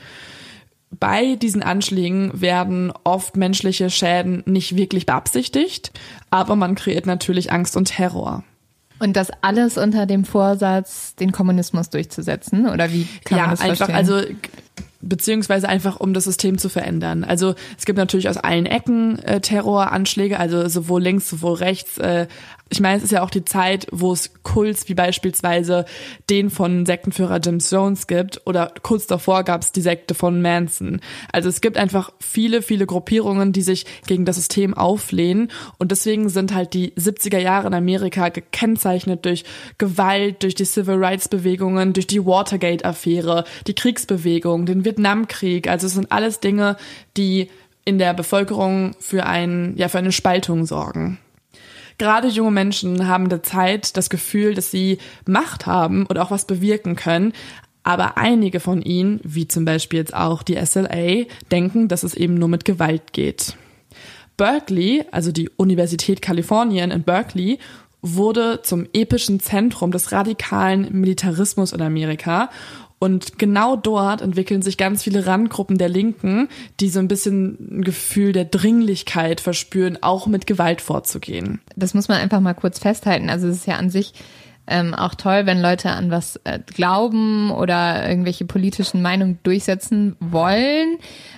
Bei diesen Anschlägen werden oft menschliche Schäden nicht wirklich beabsichtigt, aber man kreiert natürlich Angst und Terror. Und das alles unter dem Vorsatz, den Kommunismus durchzusetzen? Oder wie kann man das verstehen? Also beziehungsweise einfach, um das System zu verändern. Also es gibt natürlich aus allen Ecken Terroranschläge, also sowohl links, sowohl rechts. Ich meine, es ist ja auch die Zeit, wo es Kults wie beispielsweise den von Sektenführer Jim Jones gibt oder kurz davor gab es die Sekte von Manson. Also es gibt einfach viele, viele Gruppierungen, die sich gegen das System auflehnen und deswegen sind halt die 70er Jahre in Amerika gekennzeichnet durch Gewalt, durch die Civil Rights Bewegungen, durch die Watergate-Affäre, die Kriegsbewegung, den Vietnamkrieg. Also es sind alles Dinge, die in der Bevölkerung für eine Spaltung sorgen. Gerade junge Menschen haben derzeit das Gefühl, dass sie Macht haben und auch was bewirken können. Aber einige von ihnen, wie zum Beispiel jetzt auch die SLA, denken, dass es eben nur mit Gewalt geht. Berkeley, also die Universität Kalifornien in Berkeley, wurde zum epischen Zentrum des radikalen Militarismus in Amerika. Und genau dort entwickeln sich ganz viele Randgruppen der Linken, die so ein bisschen ein Gefühl der Dringlichkeit verspüren, auch mit Gewalt vorzugehen. Das muss man einfach mal kurz festhalten. Also es ist ja an sich auch toll, wenn Leute an was glauben oder irgendwelche politischen Meinungen durchsetzen wollen.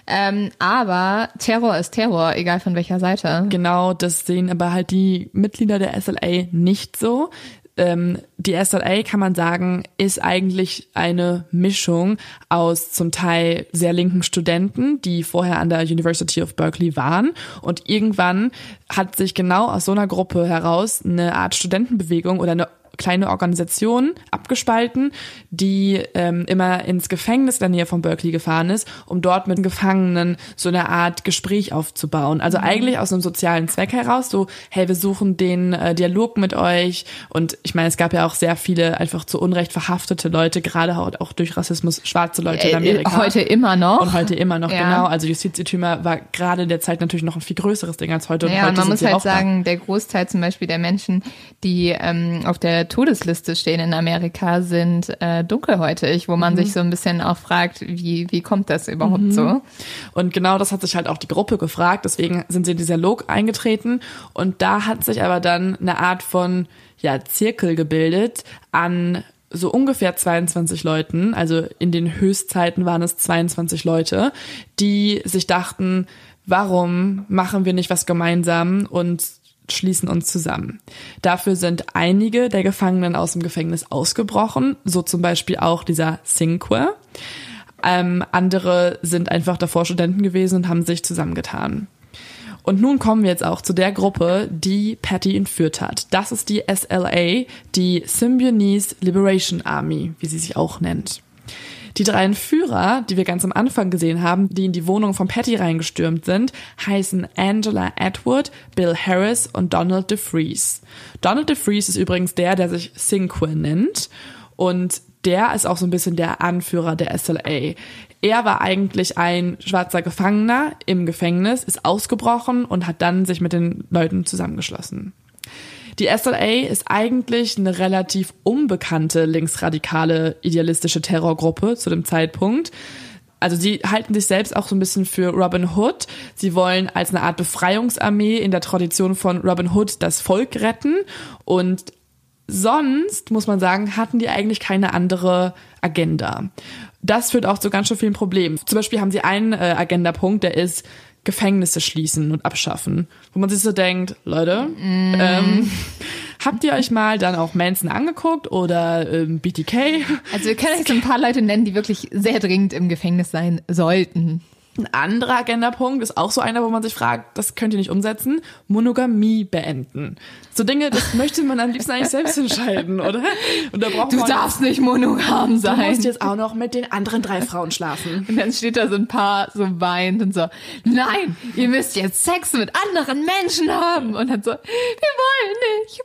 Aber Terror ist Terror, egal von welcher Seite. Genau, das sehen aber halt die Mitglieder der SLA nicht so. Die SLA, kann man sagen, ist eigentlich eine Mischung aus zum Teil sehr linken Studenten, die vorher an der University of Berkeley waren. Und irgendwann hat sich genau aus so einer Gruppe heraus eine Art Studentenbewegung oder eine kleine Organisation abgespalten, die immer ins Gefängnis in der Nähe von Berkeley gefahren ist, um dort mit Gefangenen so eine Art Gespräch aufzubauen. Also eigentlich aus einem sozialen Zweck heraus, so, hey, wir suchen den Dialog mit euch. Und ich meine, es gab ja auch sehr viele einfach zu Unrecht verhaftete Leute, gerade auch durch Rassismus, schwarze Leute in Amerika. Heute immer noch. Und heute immer noch, genau. Also Justizirrtümer war gerade in der Zeit natürlich noch ein viel größeres Ding als heute. Und ja, heute und man muss halt auch sagen, der Großteil zum Beispiel der Menschen, die auf der Todesliste stehen in Amerika, sind dunkelhäutig, wo man sich so ein bisschen auch fragt, wie kommt das überhaupt so? Und genau das hat sich halt auch die Gruppe gefragt, deswegen sind sie in diesen Dialog eingetreten und da hat sich aber dann eine Art von Zirkel gebildet an so ungefähr 22 Leuten, also in den Höchstzeiten waren es 22 Leute, die sich dachten, warum machen wir nicht was gemeinsam und schließen uns zusammen. Dafür sind einige der Gefangenen aus dem Gefängnis ausgebrochen, so zum Beispiel auch dieser Cinque. Andere sind einfach davor Studenten gewesen und haben sich zusammengetan. Und nun kommen wir jetzt auch zu der Gruppe, die Patty entführt hat. Das ist die SLA, die Symbionese Liberation Army, wie sie sich auch nennt. Die 3 Entführer, die wir ganz am Anfang gesehen haben, die in die Wohnung von Patty reingestürmt sind, heißen Angela Atwood, Bill Harris und Donald DeFreeze. Donald DeFreeze ist übrigens der sich Cinque nennt und der ist auch so ein bisschen der Anführer der SLA. Er war eigentlich ein schwarzer Gefangener im Gefängnis, ist ausgebrochen und hat dann sich mit den Leuten zusammengeschlossen. Die SLA ist eigentlich eine relativ unbekannte linksradikale idealistische Terrorgruppe zu dem Zeitpunkt. Also sie halten sich selbst auch so ein bisschen für Robin Hood. Sie wollen als eine Art Befreiungsarmee in der Tradition von Robin Hood das Volk retten. Und sonst, muss man sagen, hatten die eigentlich keine andere Agenda. Das führt auch zu ganz schön vielen Problemen. Zum Beispiel haben sie einen Agendapunkt, der ist Gefängnisse schließen und abschaffen. Wo man sich so denkt, Leute, habt ihr euch mal dann auch Manson angeguckt oder BTK? Also wir können jetzt ein paar Leute nennen, die wirklich sehr dringend im Gefängnis sein sollten. Ein anderer Agendapunkt ist auch so einer, wo man sich fragt, das könnt ihr nicht umsetzen, Monogamie beenden. So Dinge, das möchte man am liebsten eigentlich selbst entscheiden, oder? Und da braucht du darfst nicht monogam sein. Du musst jetzt auch noch mit den anderen 3 Frauen schlafen. Und dann steht da so ein Paar so weint und so, nein, ihr müsst jetzt Sex mit anderen Menschen haben. Und dann so, wir wollen nicht.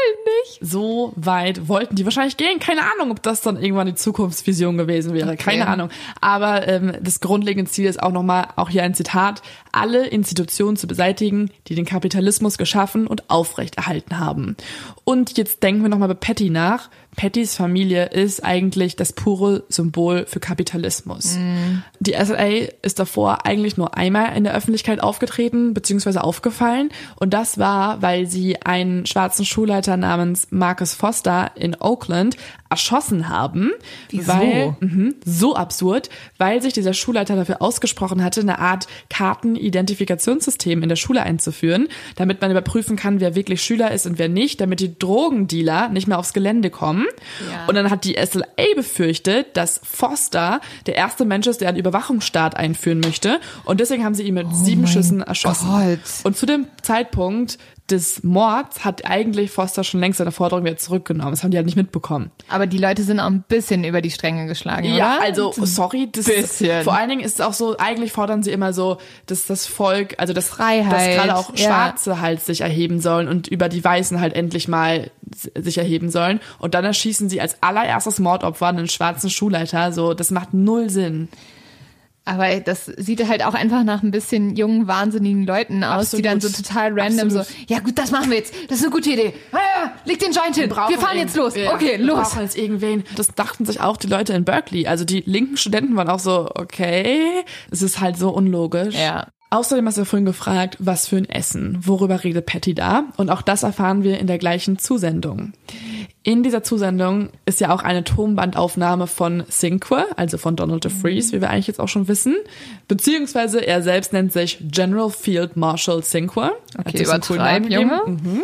So weit wollten die wahrscheinlich gehen. Keine Ahnung, ob das dann irgendwann die Zukunftsvision gewesen wäre. Okay. Keine Ahnung. Aber das grundlegende Ziel ist auch nochmal, auch hier ein Zitat, alle Institutionen zu beseitigen, die den Kapitalismus geschaffen und aufrechterhalten haben. Und jetzt denken wir nochmal bei Patty nach. Pattys Familie ist eigentlich das pure Symbol für Kapitalismus. Die SLA ist davor eigentlich nur einmal in der Öffentlichkeit aufgetreten bzw. aufgefallen und das war, weil sie einen schwarzen Schulleiter namens Marcus Foster in Oakland erschossen haben. Wieso? So absurd, weil sich dieser Schulleiter dafür ausgesprochen hatte, eine Art Kartenidentifiktionssystem in der Schule einzuführen, damit man überprüfen kann, wer wirklich Schüler ist und wer nicht, damit die Drogendealer nicht mehr aufs Gelände kommen. Ja. Und dann hat die SLA befürchtet, dass Foster der erste Mensch ist, der einen Überwachungsstaat einführen möchte. Und deswegen haben sie ihn mit 7 Schüssen erschossen. Gott. Und zu dem Zeitpunkt des Mords hat eigentlich Foster schon längst seine Forderung wieder zurückgenommen. Das haben die halt nicht mitbekommen. Aber die Leute sind auch ein bisschen über die Stränge geschlagen, oder? Ja, also, sorry. Bisschen. Vor allen Dingen ist es auch so, eigentlich fordern sie immer so, dass das Volk, also das Freiheit, dass gerade auch Schwarze halt sich erheben sollen und über die Weißen halt endlich mal sich erheben sollen. Und dann erschießen sie als allererstes Mordopfer einen schwarzen Schulleiter. So, das macht null Sinn. Aber das sieht halt auch einfach nach ein bisschen jungen, wahnsinnigen Leuten aus, die dann so total random so, ja gut, das machen wir jetzt, das ist eine gute Idee. Leg den Joint hin, wir fahren jetzt los. Ja, okay, los. Wir brauchen jetzt irgendwen. Das dachten sich auch die Leute in Berkeley. Also die linken Studenten waren auch so, okay, es ist halt so unlogisch. Ja. Außerdem hast du vorhin gefragt, was für ein Essen. Worüber redet Patty da? Und auch das erfahren wir in der gleichen Zusendung. In dieser Zusendung ist ja auch eine Tonbandaufnahme von Cinque, also von Donald DeFreeze, wie wir eigentlich jetzt auch schon wissen. Beziehungsweise er selbst nennt sich General Field Marshal Cinque. Okay, übertreib, Junge.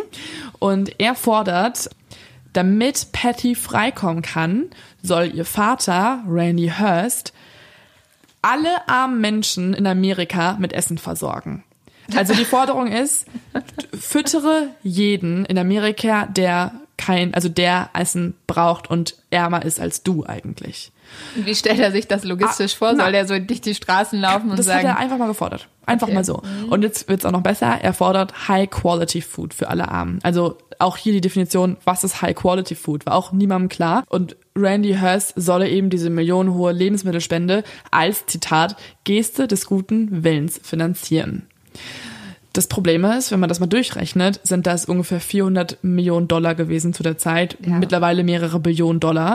Und er fordert, damit Patty freikommen kann, soll ihr Vater, Randy Hearst, alle armen Menschen in Amerika mit Essen versorgen. Also die Forderung ist, füttere jeden in Amerika, der der Essen braucht und ärmer ist als du eigentlich. Wie stellt er sich das logistisch vor? Soll der so dicht die Straßen laufen und sagen? Das hat er einfach mal gefordert. Einfach mal so. Und jetzt wird's auch noch besser. Er fordert High-Quality-Food für alle Armen. Also auch hier die Definition, was ist High-Quality-Food, war auch niemandem klar. Und Randy Hearst solle eben diese millionenhohe Lebensmittelspende als, Zitat, Geste des guten Willens finanzieren. Das Problem ist, wenn man das mal durchrechnet, sind das ungefähr 400 Millionen Dollar gewesen zu der Zeit, mittlerweile mehrere Billionen Dollar.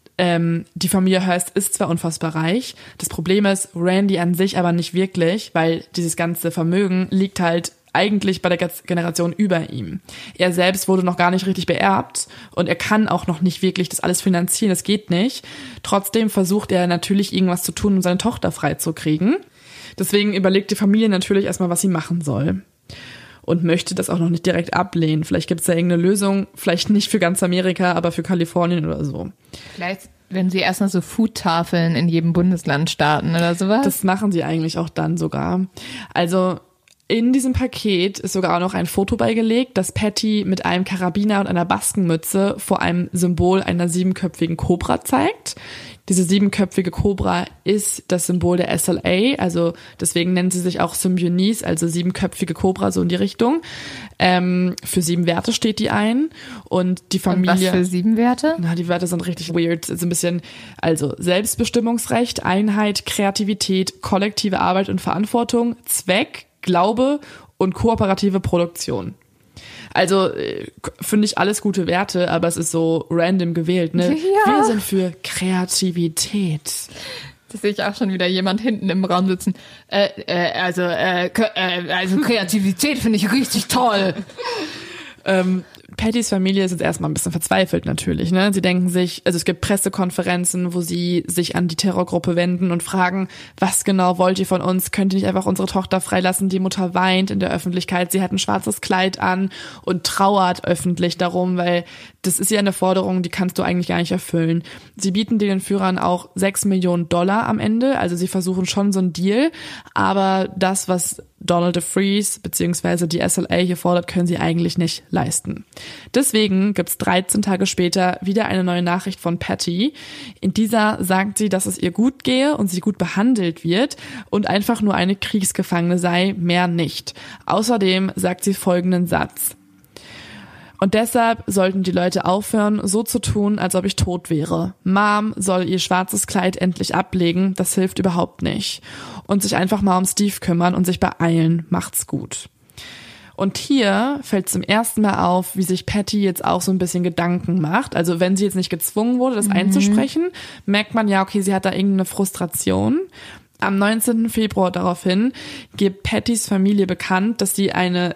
Die Familie Hearst ist zwar unfassbar reich, das Problem ist, Randy an sich aber nicht wirklich, weil dieses ganze Vermögen liegt halt eigentlich bei der Generation über ihm. Er selbst wurde noch gar nicht richtig beerbt und er kann auch noch nicht wirklich das alles finanzieren, das geht nicht. Trotzdem versucht er natürlich irgendwas zu tun, um seine Tochter freizukriegen. Deswegen überlegt die Familie natürlich erstmal, was sie machen soll. Und möchte das auch noch nicht direkt ablehnen. Vielleicht gibt es da irgendeine Lösung, vielleicht nicht für ganz Amerika, aber für Kalifornien oder so. Vielleicht, wenn sie erstmal so Foodtafeln in jedem Bundesland starten oder sowas. Das machen sie eigentlich auch dann sogar. Also in diesem Paket ist sogar auch noch ein Foto beigelegt, das Patty mit einem Karabiner und einer Baskenmütze vor einem Symbol einer 7-köpfigen Kobra zeigt. Diese 7-köpfige Kobra ist das Symbol der SLA, also deswegen nennt sie sich auch Symbionese, also 7-köpfige Kobra, so in die Richtung. Für 7 Werte steht die ein und die Familie... Und was für 7 Werte? Na, die Werte sind richtig weird, so ein bisschen, also Selbstbestimmungsrecht, Einheit, Kreativität, kollektive Arbeit und Verantwortung, Zweck, Glaube und kooperative Produktion. Also finde ich alles gute Werte, aber es ist so random gewählt, ne? Ja. Wir sind für Kreativität. Das sehe ich auch schon wieder jemand hinten im Raum sitzen. Also Kreativität finde ich richtig toll. Pattys Familie ist jetzt erstmal ein bisschen verzweifelt natürlich, ne? Sie denken sich, also es gibt Pressekonferenzen, wo sie sich an die Terrorgruppe wenden und fragen, was genau wollt ihr von uns? Könnt ihr nicht einfach unsere Tochter freilassen? Die Mutter weint in der Öffentlichkeit, sie hat ein schwarzes Kleid an und trauert öffentlich darum, weil das ist ja eine Forderung, die kannst du eigentlich gar nicht erfüllen. Sie bieten den Führern auch $6 Millionen am Ende, also sie versuchen schon so einen Deal, aber das, was Donald DeFreeze bzw. die SLA hier fordert, können sie eigentlich nicht leisten. Deswegen gibt's 13 Tage später wieder eine neue Nachricht von Patty. In dieser sagt sie, dass es ihr gut gehe und sie gut behandelt wird und einfach nur eine Kriegsgefangene sei, mehr nicht. Außerdem sagt sie folgenden Satz. Und deshalb sollten die Leute aufhören, so zu tun, als ob ich tot wäre. Mom soll ihr schwarzes Kleid endlich ablegen, das hilft überhaupt nicht. Und sich einfach mal um Steve kümmern und sich beeilen, macht's gut. Und hier fällt zum ersten Mal auf, wie sich Patty jetzt auch so ein bisschen Gedanken macht. Also wenn sie jetzt nicht gezwungen wurde, das einzusprechen, merkt man ja, okay, sie hat da irgendeine Frustration. Am 19. Februar daraufhin gibt Pattys Familie bekannt, dass sie eine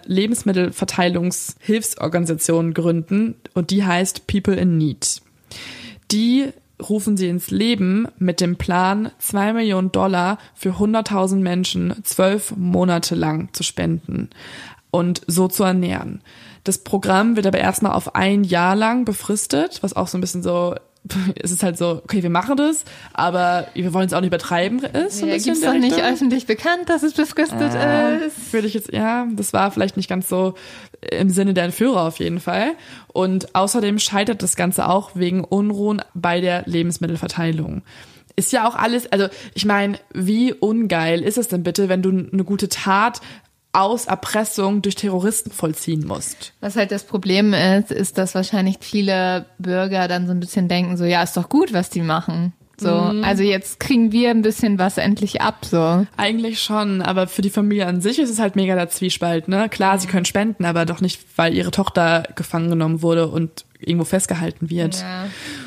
Lebensmittelverteilungshilfsorganisation gründen und die heißt People in Need. Die rufen sie ins Leben mit dem Plan, $2 Millionen für 100.000 Menschen 12 Monate lang zu spenden und so zu ernähren. Das Programm wird aber erstmal auf 1 Jahr lang befristet, was auch so ein bisschen so, es ist halt so, okay, wir machen das, aber wir wollen es auch nicht übertreiben, ist so ein bisschen. Gibt's doch nicht öffentlich bekannt, dass es befristet ist. Würde ich jetzt, das war vielleicht nicht ganz so im Sinne der Entführer auf jeden Fall. Und außerdem scheitert das Ganze auch wegen Unruhen bei der Lebensmittelverteilung. Ist ja auch alles, also ich meine, wie ungeil ist es denn bitte, wenn du eine gute Tat aus Erpressung durch Terroristen vollziehen musst. Was halt das Problem ist, dass wahrscheinlich viele Bürger dann so ein bisschen denken, so ja, ist doch gut, was die machen. So, also jetzt kriegen wir ein bisschen was endlich ab, so. Eigentlich schon, aber für die Familie an sich ist es halt mega der Zwiespalt, ne? Klar, sie können spenden, aber doch nicht, weil ihre Tochter gefangen genommen wurde und irgendwo festgehalten wird. Ja.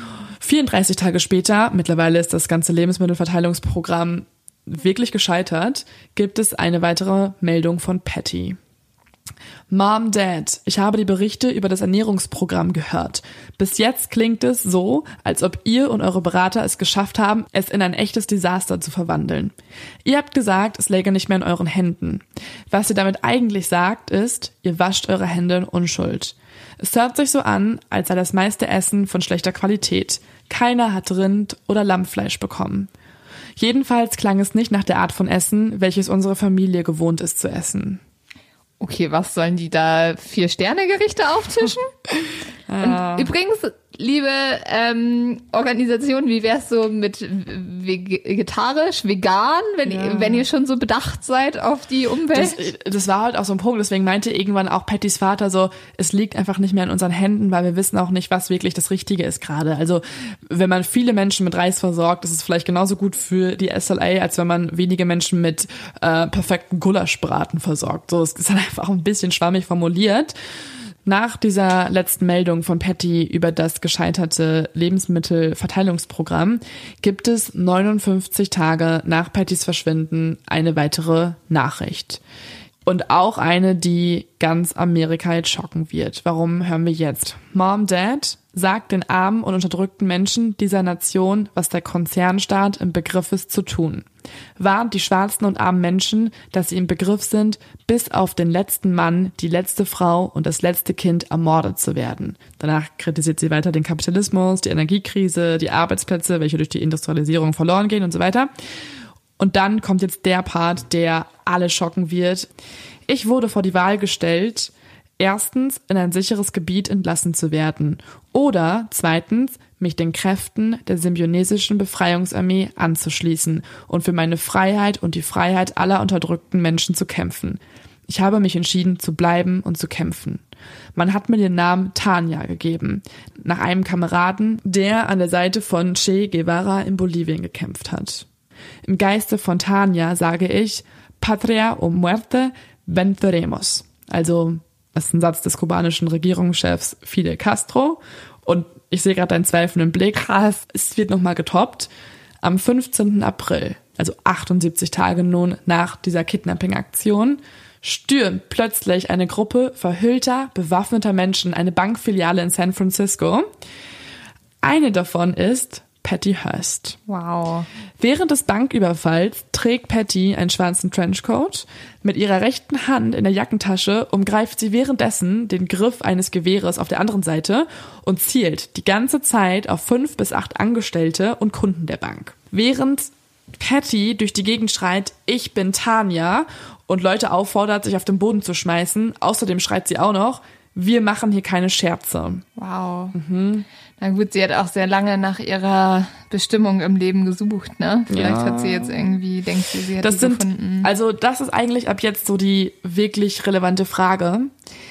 34 Tage später, mittlerweile ist das ganze Lebensmittelverteilungsprogramm wirklich gescheitert, gibt es eine weitere Meldung von Patty. Mom, Dad, ich habe die Berichte über das Ernährungsprogramm gehört. Bis jetzt klingt es so, als ob ihr und eure Berater es geschafft haben, es in ein echtes Desaster zu verwandeln. Ihr habt gesagt, es läge nicht mehr in euren Händen. Was ihr damit eigentlich sagt, ist, ihr wascht eure Hände in Unschuld. Es hört sich so an, als sei das meiste Essen von schlechter Qualität. Keiner hat Rind- oder Lammfleisch bekommen. Jedenfalls klang es nicht nach der Art von Essen, welches unsere Familie gewohnt ist zu essen. Okay, was sollen die da 4-Sterne-Gerichte auftischen? Und übrigens, liebe Organisation, wie wär's so mit vegetarisch, vegan, wenn ihr schon so bedacht seid auf die Umwelt? Das war halt auch so ein Punkt, deswegen meinte irgendwann auch Pattys Vater so, es liegt einfach nicht mehr in unseren Händen, weil wir wissen auch nicht, was wirklich das Richtige ist gerade. Also wenn man viele Menschen mit Reis versorgt, ist es vielleicht genauso gut für die SLA, als wenn man wenige Menschen mit perfekten Gulaschbraten versorgt. So, es ist halt einfach ein bisschen schwammig formuliert. Nach dieser letzten Meldung von Patty über das gescheiterte Lebensmittelverteilungsprogramm gibt es 59 Tage nach Pattys Verschwinden eine weitere Nachricht. Und auch eine, die ganz Amerika jetzt schocken wird. Warum hören wir jetzt? Mom, Dad, sagt den armen und unterdrückten Menschen dieser Nation, was der Konzernstaat im Begriff ist zu tun. Warnt die schwarzen und armen Menschen, dass sie im Begriff sind, bis auf den letzten Mann, die letzte Frau und das letzte Kind ermordet zu werden. Danach kritisiert sie weiter den Kapitalismus, die Energiekrise, die Arbeitsplätze, welche durch die Industrialisierung verloren gehen und so weiter. Und dann kommt jetzt der Part, der alle schocken wird. Ich wurde vor die Wahl gestellt, erstens in ein sicheres Gebiet entlassen zu werden oder zweitens mich den Kräften der symbionesischen Befreiungsarmee anzuschließen und für meine Freiheit und die Freiheit aller unterdrückten Menschen zu kämpfen. Ich habe mich entschieden zu bleiben und zu kämpfen. Man hat mir den Namen Tanya gegeben, nach einem Kameraden, der an der Seite von Che Guevara in Bolivien gekämpft hat. Im Geiste von Tanya sage ich, Patria o muerte, venceremos. Also, das ist ein Satz des kubanischen Regierungschefs Fidel Castro. Und ich sehe gerade deinen zweifelnden Blick. Krass. Es wird nochmal getoppt. Am 15. April, also 78 Tage nun nach dieser Kidnapping-Aktion, stürmt plötzlich eine Gruppe verhüllter, bewaffneter Menschen eine Bankfiliale in San Francisco. Eine davon ist Patty Hearst. Wow. Während des Banküberfalls trägt Patty einen schwarzen Trenchcoat. Mit ihrer rechten Hand in der Jackentasche umgreift sie währenddessen den Griff eines Gewehres auf der anderen Seite und zielt die ganze Zeit auf 5 bis 8 Angestellte und Kunden der Bank. Während Patty durch die Gegend schreit, ich bin Tanya, und Leute auffordert, sich auf den Boden zu schmeißen. Außerdem schreit sie auch noch, wir machen hier keine Scherze. Wow. Na gut, sie hat auch sehr lange nach ihrer Bestimmung im Leben gesucht, ne? Vielleicht hat sie jetzt irgendwie, denkt sie hat sie gefunden. Also das ist eigentlich ab jetzt so die wirklich relevante Frage.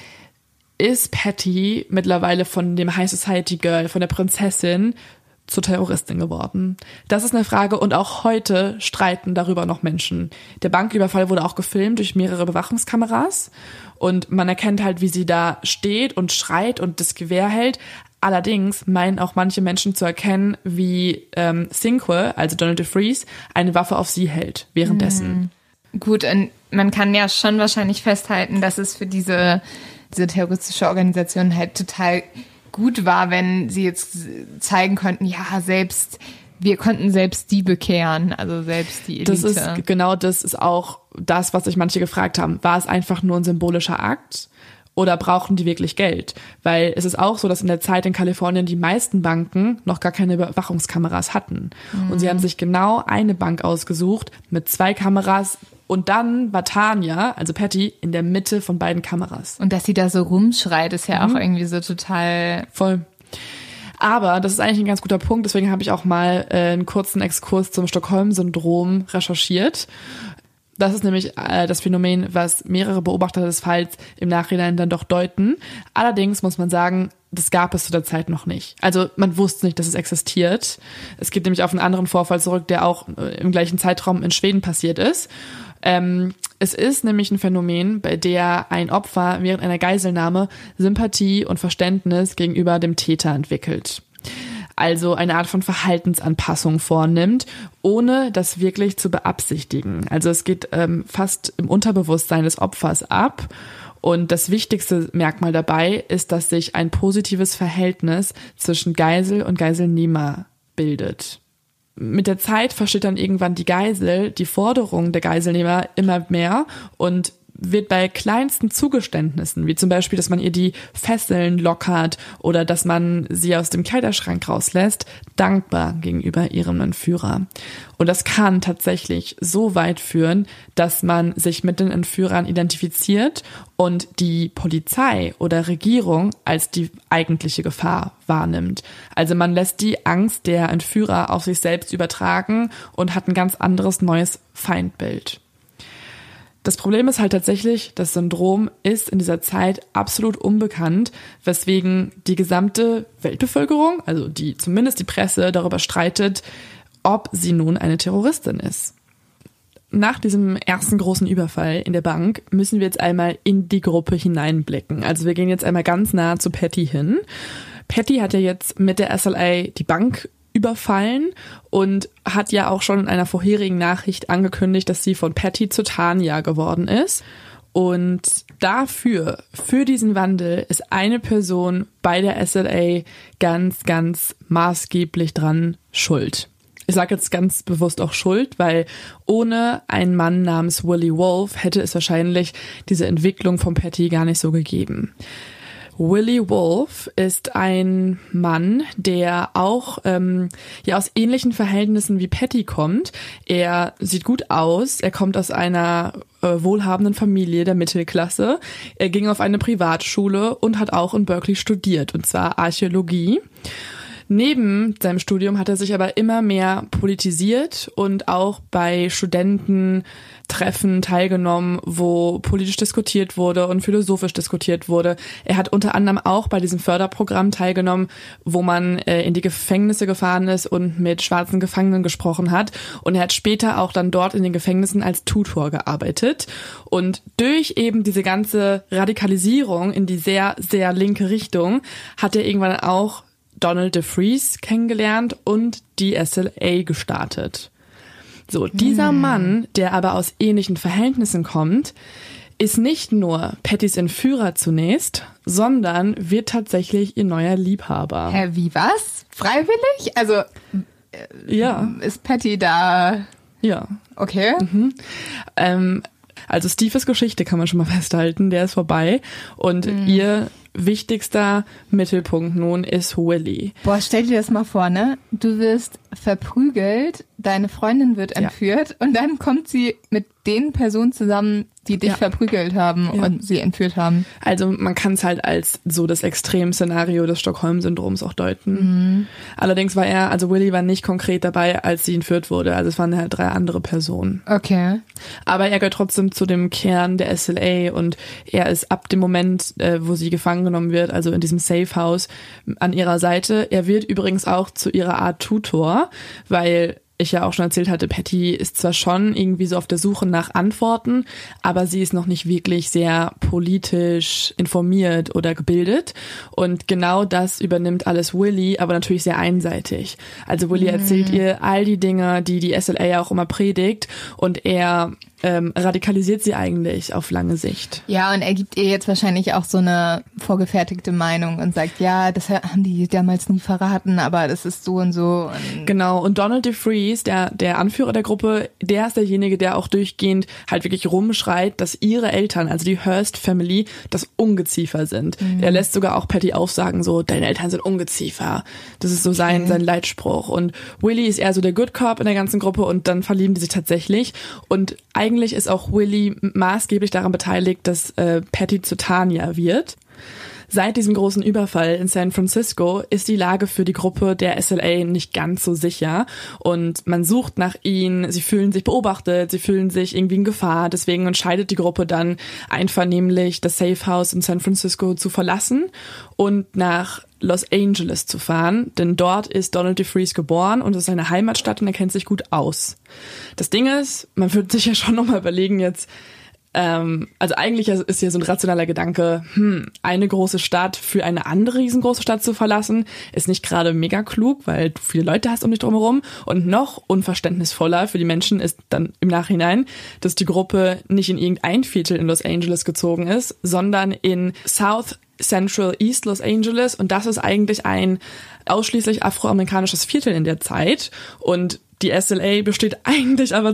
Ist Patty mittlerweile von dem High Society Girl, von der Prinzessin, zur Terroristin geworden? Das ist eine Frage, und auch heute streiten darüber noch Menschen. Der Banküberfall wurde auch gefilmt durch mehrere Bewachungskameras und man erkennt halt, wie sie da steht und schreit und das Gewehr hält. Allerdings meinen auch manche Menschen zu erkennen, wie Cinque, also Donald DeFreeze, eine Waffe auf sie hält währenddessen. Gut, und man kann ja schon wahrscheinlich festhalten, dass es für diese terroristische Organisation halt total gut war, wenn sie jetzt zeigen konnten, ja, wir konnten selbst die bekehren, also selbst die Elite. Das ist auch das, was sich manche gefragt haben. War es einfach nur ein symbolischer Akt? Oder brauchen die wirklich Geld? Weil es ist auch so, dass in der Zeit in Kalifornien die meisten Banken noch gar keine Überwachungskameras hatten. Und sie haben sich genau eine Bank ausgesucht mit 2 Kameras. Und dann war Tanya, also Patty, in der Mitte von beiden Kameras. Und dass sie da so rumschreit, ist ja auch irgendwie so total... Voll. Aber das ist eigentlich ein ganz guter Punkt. Deswegen habe ich auch mal einen kurzen Exkurs zum Stockholm-Syndrom recherchiert. Das ist nämlich das Phänomen, was mehrere Beobachter des Falls im Nachhinein dann doch deuten. Allerdings muss man sagen, das gab es zu der Zeit noch nicht. Also man wusste nicht, dass es existiert. Es geht nämlich auf einen anderen Vorfall zurück, der auch im gleichen Zeitraum in Schweden passiert ist. Es ist nämlich ein Phänomen, bei der ein Opfer während einer Geiselnahme Sympathie und Verständnis gegenüber dem Täter entwickelt. Also eine Art von Verhaltensanpassung vornimmt, ohne das wirklich zu beabsichtigen. Also es geht fast im Unterbewusstsein des Opfers ab. Und das wichtigste Merkmal dabei ist, dass sich ein positives Verhältnis zwischen Geisel und Geiselnehmer bildet. Mit der Zeit versteht dann irgendwann die Geisel die Forderungen der Geiselnehmer immer mehr und wird bei kleinsten Zugeständnissen, wie zum Beispiel, dass man ihr die Fesseln lockert oder dass man sie aus dem Kleiderschrank rauslässt, dankbar gegenüber ihrem Entführer. Und das kann tatsächlich so weit führen, dass man sich mit den Entführern identifiziert und die Polizei oder Regierung als die eigentliche Gefahr wahrnimmt. Also man lässt die Angst der Entführer auf sich selbst übertragen und hat ein ganz anderes neues Feindbild. Das Problem ist halt tatsächlich, das Syndrom ist in dieser Zeit absolut unbekannt, weswegen die gesamte Weltbevölkerung, also zumindest die Presse, darüber streitet, ob sie nun eine Terroristin ist. Nach diesem ersten großen Überfall in der Bank müssen wir jetzt einmal in die Gruppe hineinblicken. Also wir gehen jetzt einmal ganz nah zu Patty hin. Patty hat ja jetzt mit der SLA die Bank überfallen und hat ja auch schon in einer vorherigen Nachricht angekündigt, dass sie von Patty zu Tanya geworden ist. Und für diesen Wandel ist eine Person bei der SLA ganz, ganz maßgeblich dran schuld. Ich sage jetzt ganz bewusst auch schuld, weil ohne einen Mann namens Willie Wolf hätte es wahrscheinlich diese Entwicklung von Patty gar nicht so gegeben. Willie Wolf ist ein Mann, der auch aus ähnlichen Verhältnissen wie Patty kommt. Er sieht gut aus, er kommt aus einer wohlhabenden Familie der Mittelklasse. Er ging auf eine Privatschule und hat auch in Berkeley studiert, und zwar Archäologie. Neben seinem Studium hat er sich aber immer mehr politisiert und auch bei Studententreffen teilgenommen, wo politisch diskutiert wurde und philosophisch diskutiert wurde. Er hat unter anderem auch bei diesem Förderprogramm teilgenommen, wo man in die Gefängnisse gefahren ist und mit schwarzen Gefangenen gesprochen hat. Und er hat später auch dann dort in den Gefängnissen als Tutor gearbeitet. Und durch eben diese ganze Radikalisierung in die sehr, sehr linke Richtung hat er irgendwann auch Donald DeFries kennengelernt und die SLA gestartet. So, dieser Mann, der aber aus ähnlichen Verhältnissen kommt, ist nicht nur Pattys Entführer zunächst, sondern wird tatsächlich ihr neuer Liebhaber. Hä, wie was? Freiwillig? Also, ja. Ist Patty da? Ja. Okay. Also Steves Geschichte kann man schon mal festhalten, der ist vorbei und ihr wichtigster Mittelpunkt nun ist Willie. Boah, stell dir das mal vor, ne? Du wirst verprügelt, deine Freundin wird entführt und dann kommt sie mit den Personen zusammen, die dich verprügelt haben und sie entführt haben. Also man kann es halt als so das Extremszenario des Stockholm-Syndroms auch deuten. Allerdings Willie war nicht konkret dabei, als sie entführt wurde. Also es waren halt 3 andere Personen. Okay. Aber er gehört trotzdem zu dem Kern der SLA und er ist ab dem Moment, wo sie gefangen genommen wird, also in diesem Safe House, an ihrer Seite. Er wird übrigens auch zu ihrer Art Tutor, weil ich ja auch schon erzählt hatte, Patty ist zwar schon irgendwie so auf der Suche nach Antworten, aber sie ist noch nicht wirklich sehr politisch informiert oder gebildet. Und genau das übernimmt alles Willie, aber natürlich sehr einseitig. Also Willie erzählt ihr all die Dinge, die die SLA ja auch immer predigt, und er radikalisiert sie eigentlich auf lange Sicht. Ja, und er gibt ihr jetzt wahrscheinlich auch so eine vorgefertigte Meinung und sagt, ja, das haben die damals nie verraten, aber das ist so und so. Genau, und Donald DeFries, der Anführer der Gruppe, der ist derjenige, der auch durchgehend halt wirklich rumschreit, dass ihre Eltern, also die Hearst Family, das Ungeziefer sind. Er lässt sogar auch Patty aufsagen, so, deine Eltern sind Ungeziefer. Das ist so sein Leitspruch. Und Willie ist eher so der Good Cop in der ganzen Gruppe und dann verlieben die sich tatsächlich. Und eigentlich eigentlich ist auch Willie maßgeblich daran beteiligt, dass Patty zu Tanya wird. Seit diesem großen Überfall in San Francisco ist die Lage für die Gruppe der SLA nicht ganz so sicher und man sucht nach ihnen, sie fühlen sich beobachtet, sie fühlen sich irgendwie in Gefahr, deswegen entscheidet die Gruppe dann einvernehmlich, das Safe House in San Francisco zu verlassen und nach Los Angeles zu fahren, denn dort ist Donald DeFreeze geboren und es ist seine Heimatstadt und er kennt sich gut aus. Das Ding ist, man würde sich ja schon nochmal überlegen jetzt, also eigentlich ist hier so ein rationaler Gedanke, eine große Stadt für eine andere riesengroße Stadt zu verlassen, ist nicht gerade mega klug, weil du viele Leute hast um dich drumherum. Und noch unverständnisvoller für die Menschen ist dann im Nachhinein, dass die Gruppe nicht in irgendein Viertel in Los Angeles gezogen ist, sondern in South Central East Los Angeles. Und das ist eigentlich ein ausschließlich afroamerikanisches Viertel in der Zeit. Und die SLA besteht eigentlich aber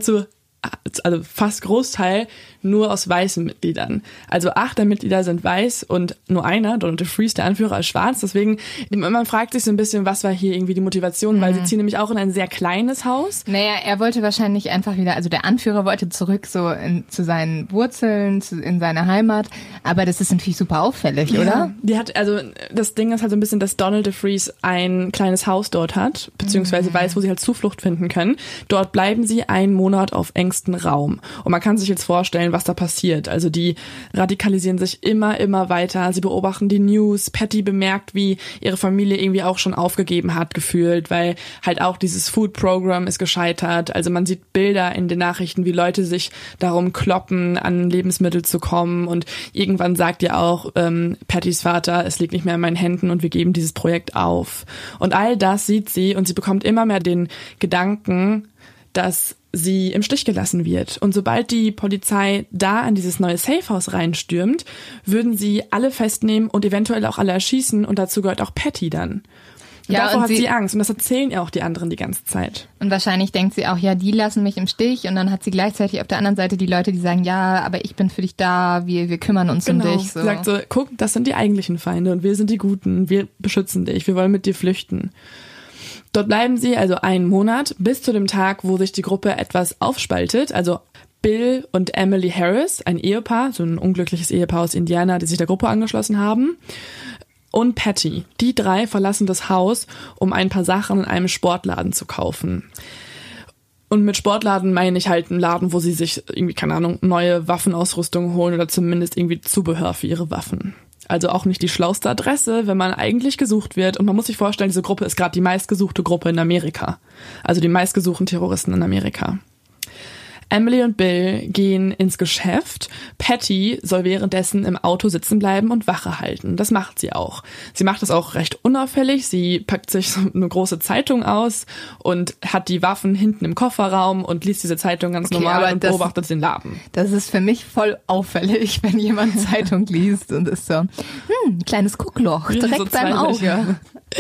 also fast Großteil nur aus weißen Mitgliedern. Also 8 der Mitglieder sind weiß und nur einer, Donald DeFreeze, der Anführer, ist schwarz. Deswegen, man fragt sich so ein bisschen, was war hier irgendwie die Motivation, weil sie ziehen nämlich auch in ein sehr kleines Haus. Naja, er wollte wahrscheinlich einfach wieder, also der Anführer wollte zurück so zu seinen Wurzeln, in seine Heimat, aber das ist natürlich super auffällig, ja, oder? Das Ding ist halt so ein bisschen, dass Donald DeFreeze ein kleines Haus dort hat, beziehungsweise weiß, wo sie halt Zuflucht finden können. Dort bleiben sie einen Monat auf engstem Raum. Und man kann sich jetzt vorstellen, was da passiert. Also die radikalisieren sich immer weiter. Sie beobachten die News. Patty bemerkt, wie ihre Familie irgendwie auch schon aufgegeben hat, gefühlt, weil halt auch dieses Food-Program ist gescheitert. Also man sieht Bilder in den Nachrichten, wie Leute sich darum kloppen, an Lebensmittel zu kommen. Und irgendwann sagt ja auch Pattys Vater, es liegt nicht mehr in meinen Händen und wir geben dieses Projekt auf. Und all das sieht sie und sie bekommt immer mehr den Gedanken, dass sie im Stich gelassen wird. Und sobald die Polizei da an dieses neue Safehouse reinstürmt, würden sie alle festnehmen und eventuell auch alle erschießen und dazu gehört auch Patty dann. Und ja, davor hat sie Angst und das erzählen ihr auch die anderen die ganze Zeit. Und wahrscheinlich denkt sie auch, ja, die lassen mich im Stich und dann hat sie gleichzeitig auf der anderen Seite die Leute, die sagen, ja, aber ich bin für dich da, wir kümmern uns um dich. So. Sagt so, guck, das sind die eigentlichen Feinde und wir sind die Guten, wir beschützen dich, wir wollen mit dir flüchten. Dort bleiben sie also einen Monat bis zu dem Tag, wo sich die Gruppe etwas aufspaltet. Also Bill und Emily Harris, ein Ehepaar, so ein unglückliches Ehepaar aus Indiana, die sich der Gruppe angeschlossen haben. Und Patty. Die 3 verlassen das Haus, um ein paar Sachen in einem Sportladen zu kaufen. Und mit Sportladen meine ich halt einen Laden, wo sie sich irgendwie, keine Ahnung, neue Waffenausrüstung holen oder zumindest irgendwie Zubehör für ihre Waffen. Also auch nicht die schlauste Adresse, wenn man eigentlich gesucht wird. Und man muss sich vorstellen, diese Gruppe ist gerade die meistgesuchte Gruppe in Amerika. Also die meistgesuchten Terroristen in Amerika. Emily und Bill gehen ins Geschäft. Patty soll währenddessen im Auto sitzen bleiben und Wache halten. Das macht sie auch. Sie macht das auch recht unauffällig. Sie packt sich so eine große Zeitung aus und hat die Waffen hinten im Kofferraum und liest diese Zeitung ganz normal und beobachtet den Laden. Das ist für mich voll auffällig, wenn jemand Zeitung liest und ist so, kleines Guckloch, direkt so beim Auge.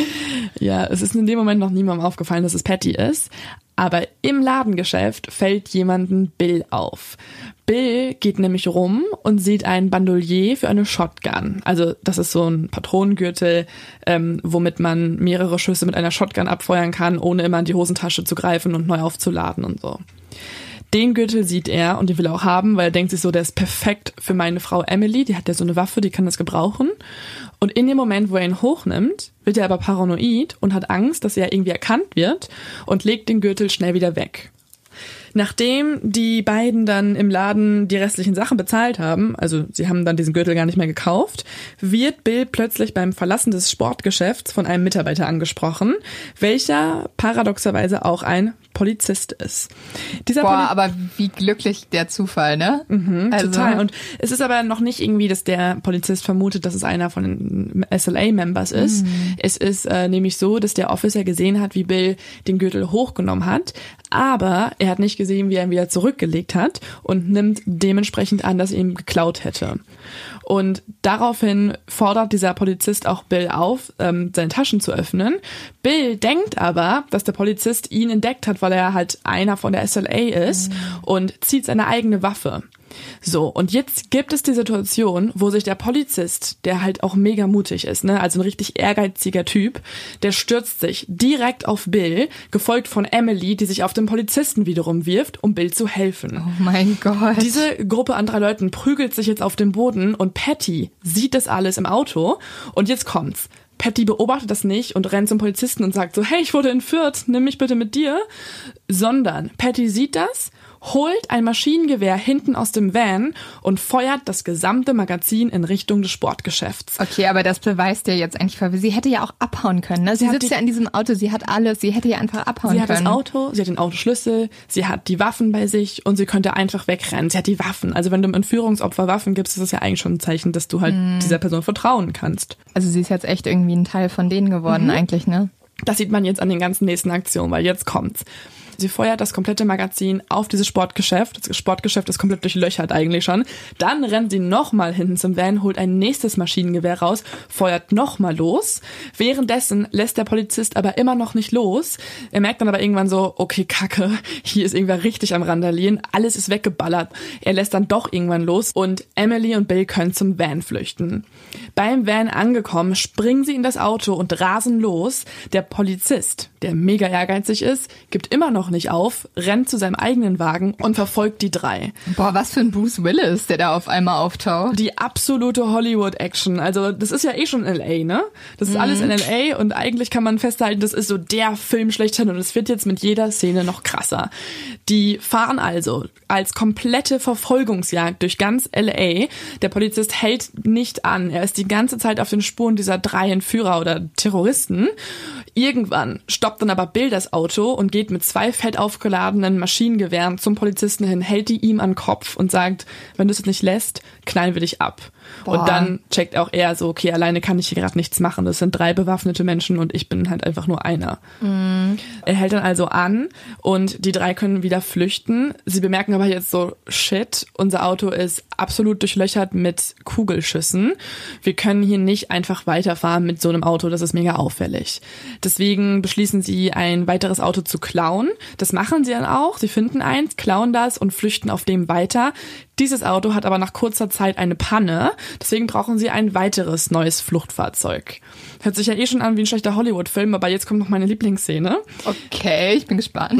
Ja, es ist in dem Moment noch niemandem aufgefallen, dass es Patty ist. Aber im Ladengeschäft fällt jemandem Bill auf. Bill geht nämlich rum und sieht ein Bandolier für eine Shotgun. Also das ist so ein Patronengürtel, womit man mehrere Schüsse mit einer Shotgun abfeuern kann, ohne immer in die Hosentasche zu greifen und neu aufzuladen und so. Den Gürtel sieht er und den will er auch haben, weil er denkt sich so, der ist perfekt für meine Frau Emily, die hat ja so eine Waffe, die kann das gebrauchen. Und in dem Moment, wo er ihn hochnimmt, wird er aber paranoid und hat Angst, dass er irgendwie erkannt wird und legt den Gürtel schnell wieder weg. Nachdem die beiden dann im Laden die restlichen Sachen bezahlt haben, also sie haben dann diesen Gürtel gar nicht mehr gekauft, wird Bill plötzlich beim Verlassen des Sportgeschäfts von einem Mitarbeiter angesprochen, welcher paradoxerweise auch ein Polizist ist. Aber wie glücklich der Zufall, ne? Also. Total. Und es ist aber noch nicht irgendwie, dass der Polizist vermutet, dass es einer von den SLA-Members ist. Es ist nämlich so, dass der Officer gesehen hat, wie Bill den Gürtel hochgenommen hat, aber er hat nicht gesehen, wie er ihn wieder zurückgelegt hat und nimmt dementsprechend an, dass er ihn geklaut hätte. Und daraufhin fordert dieser Polizist auch Bill auf, seine Taschen zu öffnen. Bill denkt aber, dass der Polizist ihn entdeckt hat, weil er halt einer von der SLA ist und zieht seine eigene Waffe. So, und jetzt gibt es die Situation, wo sich der Polizist, der halt auch mega mutig ist, ne, also ein richtig ehrgeiziger Typ, der stürzt sich direkt auf Bill, gefolgt von Emily, die sich auf den Polizisten wiederum wirft, um Bill zu helfen. Oh mein Gott. Diese Gruppe an 3 Leuten prügelt sich jetzt auf den Boden und Patty sieht das alles im Auto und jetzt kommt's. Patty beobachtet das nicht und rennt zum Polizisten und sagt so, hey, ich wurde entführt, nimm mich bitte mit dir. Sondern Patty sieht das, holt ein Maschinengewehr hinten aus dem Van und feuert das gesamte Magazin in Richtung des Sportgeschäfts. Okay, aber das beweist ja jetzt eigentlich, weil sie hätte ja auch abhauen können. Ne? Sie sitzt ja in diesem Auto, sie hat alles, sie hätte ja einfach abhauen können. Sie hat das Auto, sie hat den Autoschlüssel, sie hat die Waffen bei sich und sie könnte einfach wegrennen. Sie hat die Waffen. Also wenn du einem Entführungsopfer Waffen gibst, ist das ja eigentlich schon ein Zeichen, dass du halt dieser Person vertrauen kannst. Also sie ist jetzt echt irgendwie ein Teil von denen geworden eigentlich, ne? Das sieht man jetzt an den ganzen nächsten Aktionen, weil jetzt kommt's. Sie feuert das komplette Magazin auf dieses Sportgeschäft. Das Sportgeschäft ist komplett durchlöchert eigentlich schon. Dann rennt sie nochmal hinten zum Van, holt ein nächstes Maschinengewehr raus, feuert nochmal los. Währenddessen lässt der Polizist aber immer noch nicht los. Er merkt dann aber irgendwann so, okay, Kacke, hier ist irgendwer richtig am Randalieren. Alles ist weggeballert. Er lässt dann doch irgendwann los und Emily und Bill können zum Van flüchten. Beim Van angekommen, springen sie in das Auto und rasen los. Der Polizist, der mega ehrgeizig ist, gibt immer noch nicht auf, rennt zu seinem eigenen Wagen und verfolgt die 3. Boah, was für ein Bruce Willis, der da auf einmal auftaucht. Die absolute Hollywood-Action. Also das ist ja eh schon L.A., ne? Das ist alles in L.A. und eigentlich kann man festhalten, das ist so der Film schlechthin und es wird jetzt mit jeder Szene noch krasser. Die fahren also als komplette Verfolgungsjagd durch ganz L.A. Der Polizist hält nicht an. Er ist die ganze Zeit auf den Spuren dieser 3 Entführer oder Terroristen. Irgendwann stoppt dann aber Bill das Auto und geht mit 2 fett aufgeladenen Maschinengewehren zum Polizisten hin, hält die ihm an den Kopf und sagt, wenn du es nicht lässt, knallen wir dich ab. Boah. Und dann checkt auch er so, okay, alleine kann ich hier gerade nichts machen. Das sind 3 bewaffnete Menschen und ich bin halt einfach nur einer. Er hält dann also an und die 3 können wieder flüchten. Sie bemerken aber jetzt so, shit, unser Auto ist absolut durchlöchert mit Kugelschüssen. Wir können hier nicht einfach weiterfahren mit so einem Auto, das ist mega auffällig. Deswegen beschließen sie, ein weiteres Auto zu klauen. Das machen sie dann auch. Sie finden eins, klauen das und flüchten auf dem weiter. Dieses Auto hat aber nach kurzer Zeit eine Panne, deswegen brauchen sie ein weiteres neues Fluchtfahrzeug. Hört sich ja eh schon an wie ein schlechter Hollywood-Film, aber jetzt kommt noch meine Lieblingsszene. Okay, ich bin gespannt.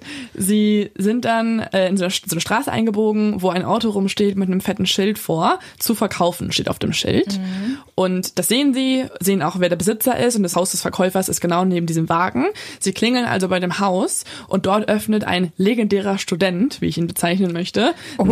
Sie sind dann in so eine Straße eingebogen, wo ein Auto rumsteht mit einem fetten Schild vor. Zu verkaufen steht auf dem Schild. Und das sehen sie, sehen auch, wer der Besitzer ist und das Haus des Verkäufers ist genau neben diesem Wagen. Sie klingeln also bei dem Haus und dort öffnet ein legendärer Student, wie ich ihn bezeichnen möchte,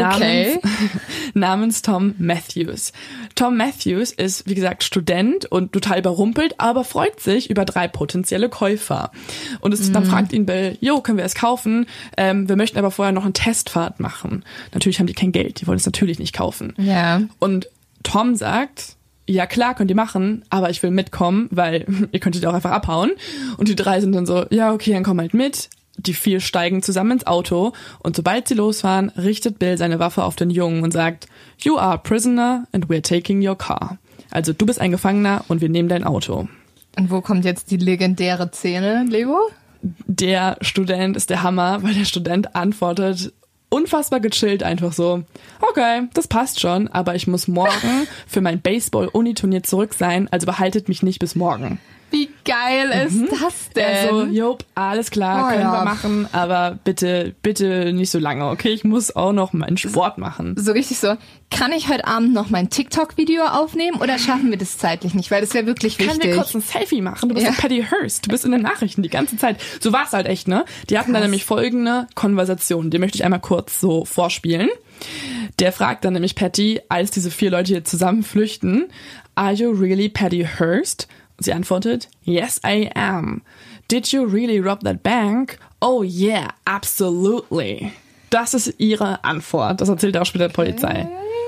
namens Tom Matthews. Tom Matthews ist, wie gesagt, Student und total überrumpelt, aber freut sich über 3 potenzielle Käufer. Und dann fragt ihn Bill, können wir es kaufen? Wir möchten aber vorher noch eine Testfahrt machen. Natürlich haben die kein Geld, die wollen es natürlich nicht kaufen. Ja. Und Tom sagt, ja klar, könnt ihr machen, aber ich will mitkommen, weil ihr könntet auch einfach abhauen. Und die 3 sind dann so, ja okay, dann komm halt mit. Die 4 steigen zusammen ins Auto und sobald sie losfahren, richtet Bill seine Waffe auf den Jungen und sagt, you are a prisoner and we're taking your car. Also du bist ein Gefangener und wir nehmen dein Auto. Und wo kommt jetzt die legendäre Szene, Leo? Der Student ist der Hammer, weil der Student antwortet unfassbar gechillt einfach so, okay, das passt schon, aber ich muss morgen für mein Baseball-Uni-Turnier zurück sein, also behaltet mich nicht bis morgen. Wie geil ist das denn? Also, alles klar, können wir machen, aber bitte nicht so lange, okay? Ich muss auch noch meinen Sport machen. So richtig so, kann ich heute Abend noch mein TikTok-Video aufnehmen oder schaffen wir das zeitlich nicht? Weil das wäre wirklich wichtig. Können wir kurz ein Selfie machen? Du bist Patty Hearst, du bist in den Nachrichten die ganze Zeit. So war es halt echt, ne? Die hatten dann nämlich folgende Konversation, die möchte ich einmal kurz so vorspielen. Der fragt dann nämlich Patty, als diese 4 Leute hier zusammen flüchten, are you really Patty Hearst? Sie antwortet, yes, I am. Did you really rob that bank? Oh yeah, absolutely. Das ist ihre Antwort. Das erzählt auch später die Polizei.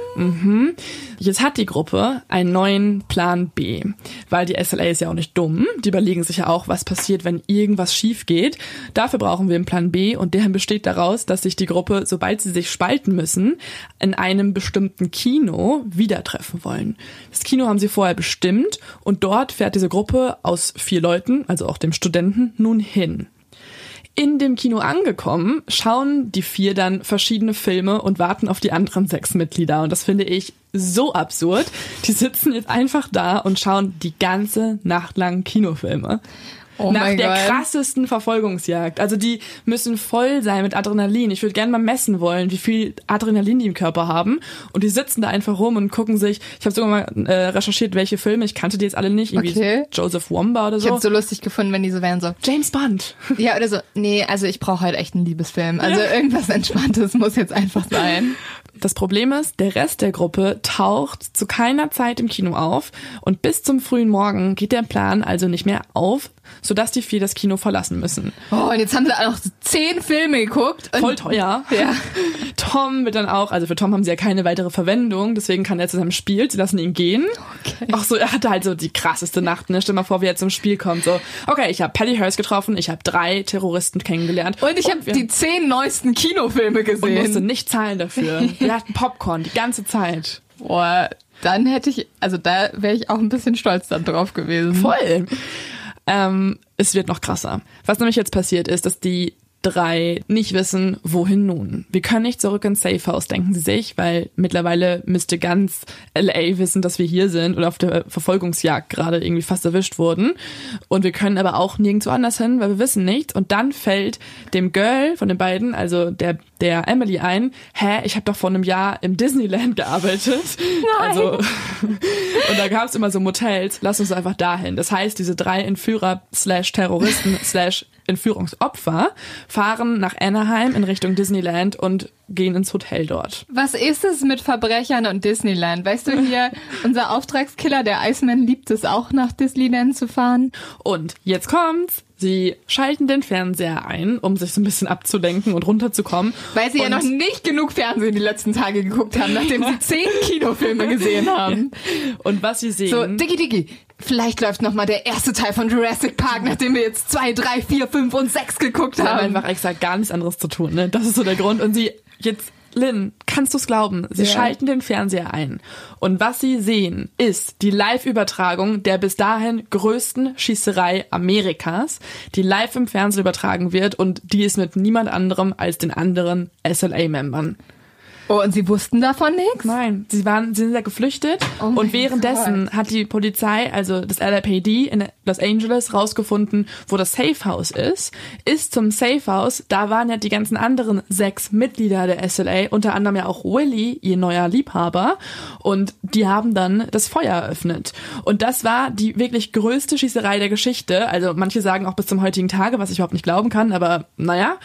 Jetzt hat die Gruppe einen neuen Plan B, weil die SLA ist ja auch nicht dumm. Die überlegen sich ja auch, was passiert, wenn irgendwas schief geht. Dafür brauchen wir einen Plan B und der besteht daraus, dass sich die Gruppe, sobald sie sich spalten müssen, in einem bestimmten Kino wieder treffen wollen. Das Kino haben sie vorher bestimmt und dort fährt diese Gruppe aus 4 Leuten, also auch dem Studenten, nun hin. In dem Kino angekommen, schauen die 4 dann verschiedene Filme und warten auf die anderen 6 Mitglieder. Und das finde ich so absurd. Die sitzen jetzt einfach da und schauen die ganze Nacht lang Kinofilme. Oh nach der Gott. krassesten Verfolgungsjagd. Also die müssen voll sein mit Adrenalin. Ich würde gerne mal messen wollen, wie viel Adrenalin die im Körper haben. Und die sitzen da einfach rum und gucken sich, ich habe sogar mal recherchiert, welche Filme, ich kannte die jetzt alle nicht, irgendwie Joseph Womba oder so. Ich hätte so lustig gefunden, wenn die so wären so. James Bond. Ja, oder so, nee, also ich brauche halt echt einen Liebesfilm. Also irgendwas Entspanntes muss jetzt einfach sein. Das Problem ist, der Rest der Gruppe taucht zu keiner Zeit im Kino auf und bis zum frühen Morgen geht der Plan also nicht mehr auf, sodass die 4 das Kino verlassen müssen. Oh, und jetzt haben sie auch noch 10 Filme geguckt. Und voll teuer. Ja. Tom wird dann auch, also für Tom haben sie ja keine weitere Verwendung, deswegen kann er zu seinem Spiel, sie lassen ihn gehen. Okay. Auch so, er hatte halt so die krasseste Nacht, ne? Stell mal vor, wie er zum Spiel kommt, so, okay, ich habe Patty Hearst getroffen, ich habe 3 Terroristen kennengelernt. Und ich habe die 10 neuesten Kinofilme gesehen. Und musste nicht zahlen dafür. Wir hatten Popcorn die ganze Zeit. Boah, dann hätte ich, also da wäre ich auch ein bisschen stolz dann drauf gewesen. Voll. Es wird noch krasser. Was nämlich jetzt passiert ist, dass die 3 nicht wissen, wohin nun. Wir können nicht zurück ins Safe House, denken sie sich, weil mittlerweile müsste ganz LA wissen, dass wir hier sind und auf der Verfolgungsjagd gerade irgendwie fast erwischt wurden. Und wir können aber auch nirgendwo anders hin, weil wir wissen nichts. Und dann fällt dem Girl von den beiden, also der Emily ein, ich habe doch vor einem Jahr im Disneyland gearbeitet. Nein. Also, und da gab es immer so Motels, lass uns einfach dahin. Das heißt, diese 3 Entführer / Terroristen / Entführungsopfer fahren nach Anaheim in Richtung Disneyland und gehen ins Hotel dort. Was ist es mit Verbrechern und Disneyland? Weißt du, hier, unser Auftragskiller, der Iceman, liebt es auch, nach Disneyland zu fahren. Und jetzt kommt's. Sie schalten den Fernseher ein, um sich so ein bisschen abzulenken und runterzukommen. Weil sie ja noch nicht genug Fernsehen die letzten Tage geguckt haben, nachdem sie 10 Kinofilme gesehen haben. Und was sie sehen... So, Diggi, vielleicht läuft noch mal der erste Teil von Jurassic Park, nachdem wir jetzt 2, 3, 4, 5 und 6 geguckt haben. Sie haben einfach extra gar nichts anderes zu tun, ne? Das ist so der Grund. Und sie jetzt... Lynn, kannst du es glauben? Sie schalten den Fernseher ein. Und was sie sehen, ist die Live-Übertragung der bis dahin größten Schießerei Amerikas, die live im Fernsehen übertragen wird und die ist mit niemand anderem als den anderen SLA-Membern. Oh, und sie wussten davon nichts? Nein, sie sind ja geflüchtet und währenddessen hat die Polizei, also das LAPD in Los Angeles, rausgefunden, wo das Safe House ist zum Safe House, da waren ja die ganzen anderen 6 Mitglieder der SLA, unter anderem ja auch Willie, ihr neuer Liebhaber, und die haben dann das Feuer eröffnet. Und das war die wirklich größte Schießerei der Geschichte, also manche sagen auch bis zum heutigen Tage, was ich überhaupt nicht glauben kann, aber naja.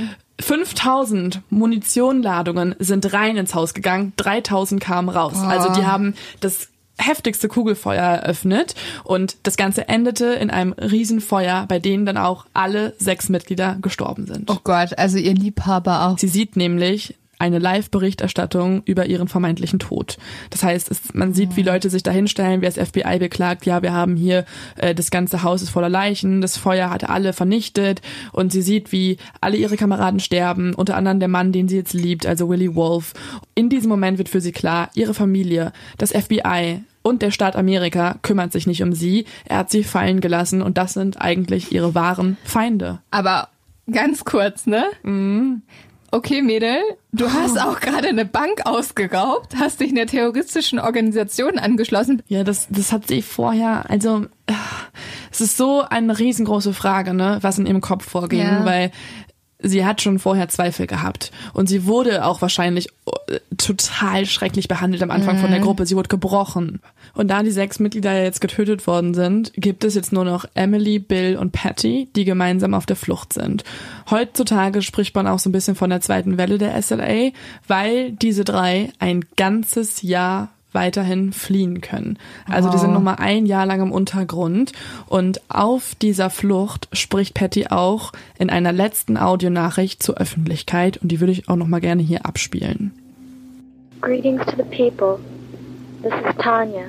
5000 Munitionladungen sind rein ins Haus gegangen, 3000 kamen raus. Oh. Also die haben das heftigste Kugelfeuer eröffnet und das Ganze endete in einem Riesenfeuer, bei denen dann auch alle 6 Mitglieder gestorben sind. Oh Gott, also ihr Liebhaber auch. Sie sieht nämlich eine Live-Berichterstattung über ihren vermeintlichen Tod. Das heißt, man sieht, wie Leute sich da hinstellen, wie das FBI beklagt, ja, wir haben hier, das ganze Haus ist voller Leichen, das Feuer hatte alle vernichtet, und sie sieht, wie alle ihre Kameraden sterben, unter anderem der Mann, den sie jetzt liebt, also Willie Wolf. In diesem Moment wird für sie klar, ihre Familie, das FBI und der Staat Amerika kümmert sich nicht um sie, er hat sie fallen gelassen und das sind eigentlich ihre wahren Feinde. Aber ganz kurz, ne? Mhm. Okay, Mädel, du hast auch gerade eine Bank ausgeraubt, hast dich einer terroristischen Organisation angeschlossen. Ja, das hat sie vorher, also es ist so eine riesengroße Frage, ne, was in ihrem Kopf vorging, weil sie hat schon vorher Zweifel gehabt und sie wurde auch wahrscheinlich total schrecklich behandelt am Anfang von der Gruppe. Sie wurde gebrochen. Und da die 6 Mitglieder jetzt getötet worden sind, gibt es jetzt nur noch Emily, Bill und Patty, die gemeinsam auf der Flucht sind. Heutzutage spricht man auch so ein bisschen von der zweiten Welle der SLA, weil diese 3 ein ganzes Jahr weiterhin fliehen können. Also die sind noch mal ein Jahr lang im Untergrund und auf dieser Flucht spricht Patty auch in einer letzten Audionachricht zur Öffentlichkeit und die würde ich auch noch mal gerne hier abspielen. Greetings to the people. This is Tanya.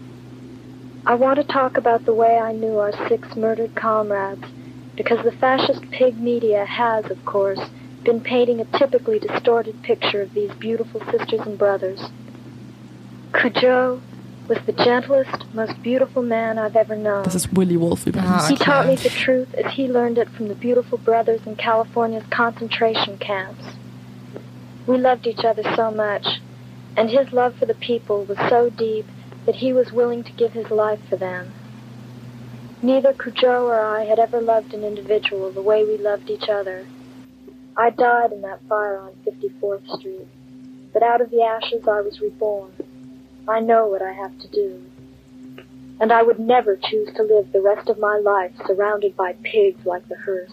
I want to talk about the way I knew our 6 murdered comrades, because the fascist pig media has, of course, been painting a typically distorted picture of these beautiful sisters and brothers. Cujo, was the gentlest, most beautiful man I've ever known. Das ist Willie Wolf übrigens. He taught me the truth as he learned it from the beautiful brothers in California's concentration camps. We loved each other so much, and his love for the people was so deep that he was willing to give his life for them. Neither Cujo or I had ever loved an individual the way we loved each other. I died in that fire on 54th Street, but out of the ashes I was reborn. I know what I have to do. And I would never choose to live the rest of my life surrounded by pigs like the Hearsts.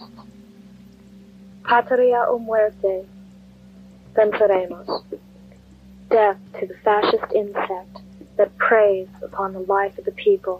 Patria o muerte, venceremos. Death to the fascist insect that preys upon the life of the people.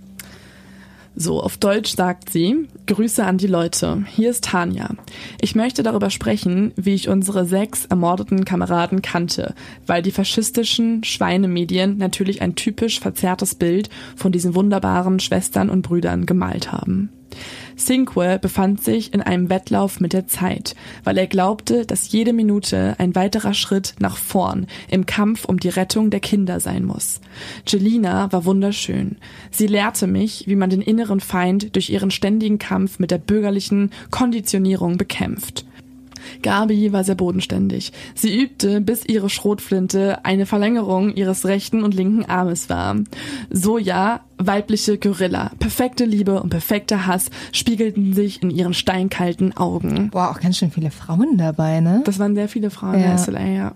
So, auf Deutsch sagt sie, Grüße an die Leute, hier ist Tanja. Ich möchte darüber sprechen, wie ich unsere 6 ermordeten Kameraden kannte, weil die faschistischen Schweinemedien natürlich ein typisch verzerrtes Bild von diesen wunderbaren Schwestern und Brüdern gemalt haben. Cinque befand sich in einem Wettlauf mit der Zeit, weil er glaubte, dass jede Minute ein weiterer Schritt nach vorn im Kampf um die Rettung der Kinder sein muss. Jelena war wunderschön. Sie lehrte mich, wie man den inneren Feind durch ihren ständigen Kampf mit der bürgerlichen Konditionierung bekämpft. Gabi war sehr bodenständig. Sie übte, bis ihre Schrotflinte eine Verlängerung ihres rechten und linken Armes war. Soja, weibliche Gorilla, perfekte Liebe und perfekter Hass spiegelten sich in ihren steinkalten Augen. Boah, auch ganz schön viele Frauen dabei, ne? Das waren sehr viele Frauen in der SLA, ja.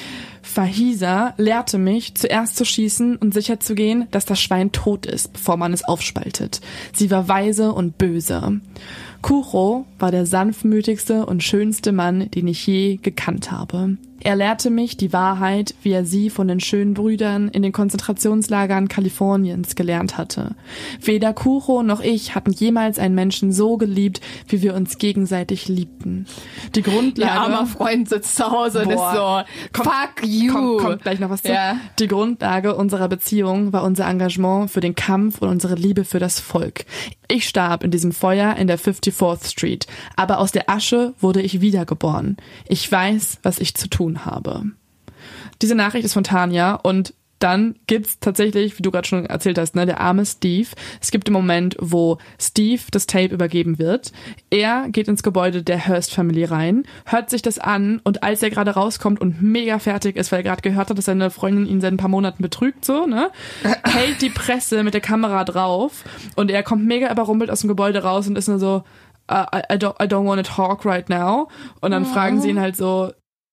Fahisa lehrte mich, zuerst zu schießen und sicherzugehen, dass das Schwein tot ist, bevor man es aufspaltet. Sie war weise und böse. Kuro war der sanftmütigste und schönste Mann, den ich je gekannt habe. Er lehrte mich die Wahrheit, wie er sie von den schönen Brüdern in den Konzentrationslagern Kaliforniens gelernt hatte. Weder Kuro noch ich hatten jemals einen Menschen so geliebt, wie wir uns gegenseitig liebten. Die Grundlage... Ihr armer Freund sitzt zu Hause und ist so, fuck you. Kommt gleich noch was zu. Ja. Die Grundlage unserer Beziehung war unser Engagement für den Kampf und unsere Liebe für das Volk. Ich starb in diesem Feuer in der 54th Street, aber aus der Asche wurde ich wiedergeboren. Ich weiß, was ich zu tun habe. Diese Nachricht ist von Tanja und dann gibt's tatsächlich, wie du gerade schon erzählt hast, ne, der arme Steve. Es gibt den Moment, wo Steve das Tape übergeben wird. Er geht ins Gebäude der Hearst-Family rein, hört sich das an und als er gerade rauskommt und mega fertig ist, weil er gerade gehört hat, dass seine Freundin ihn seit ein paar Monaten betrügt, so, ne, hält die Presse mit der Kamera drauf und er kommt mega überrumpelt aus dem Gebäude raus und ist nur so, I don't want to talk right now. Und dann fragen sie ihn halt so,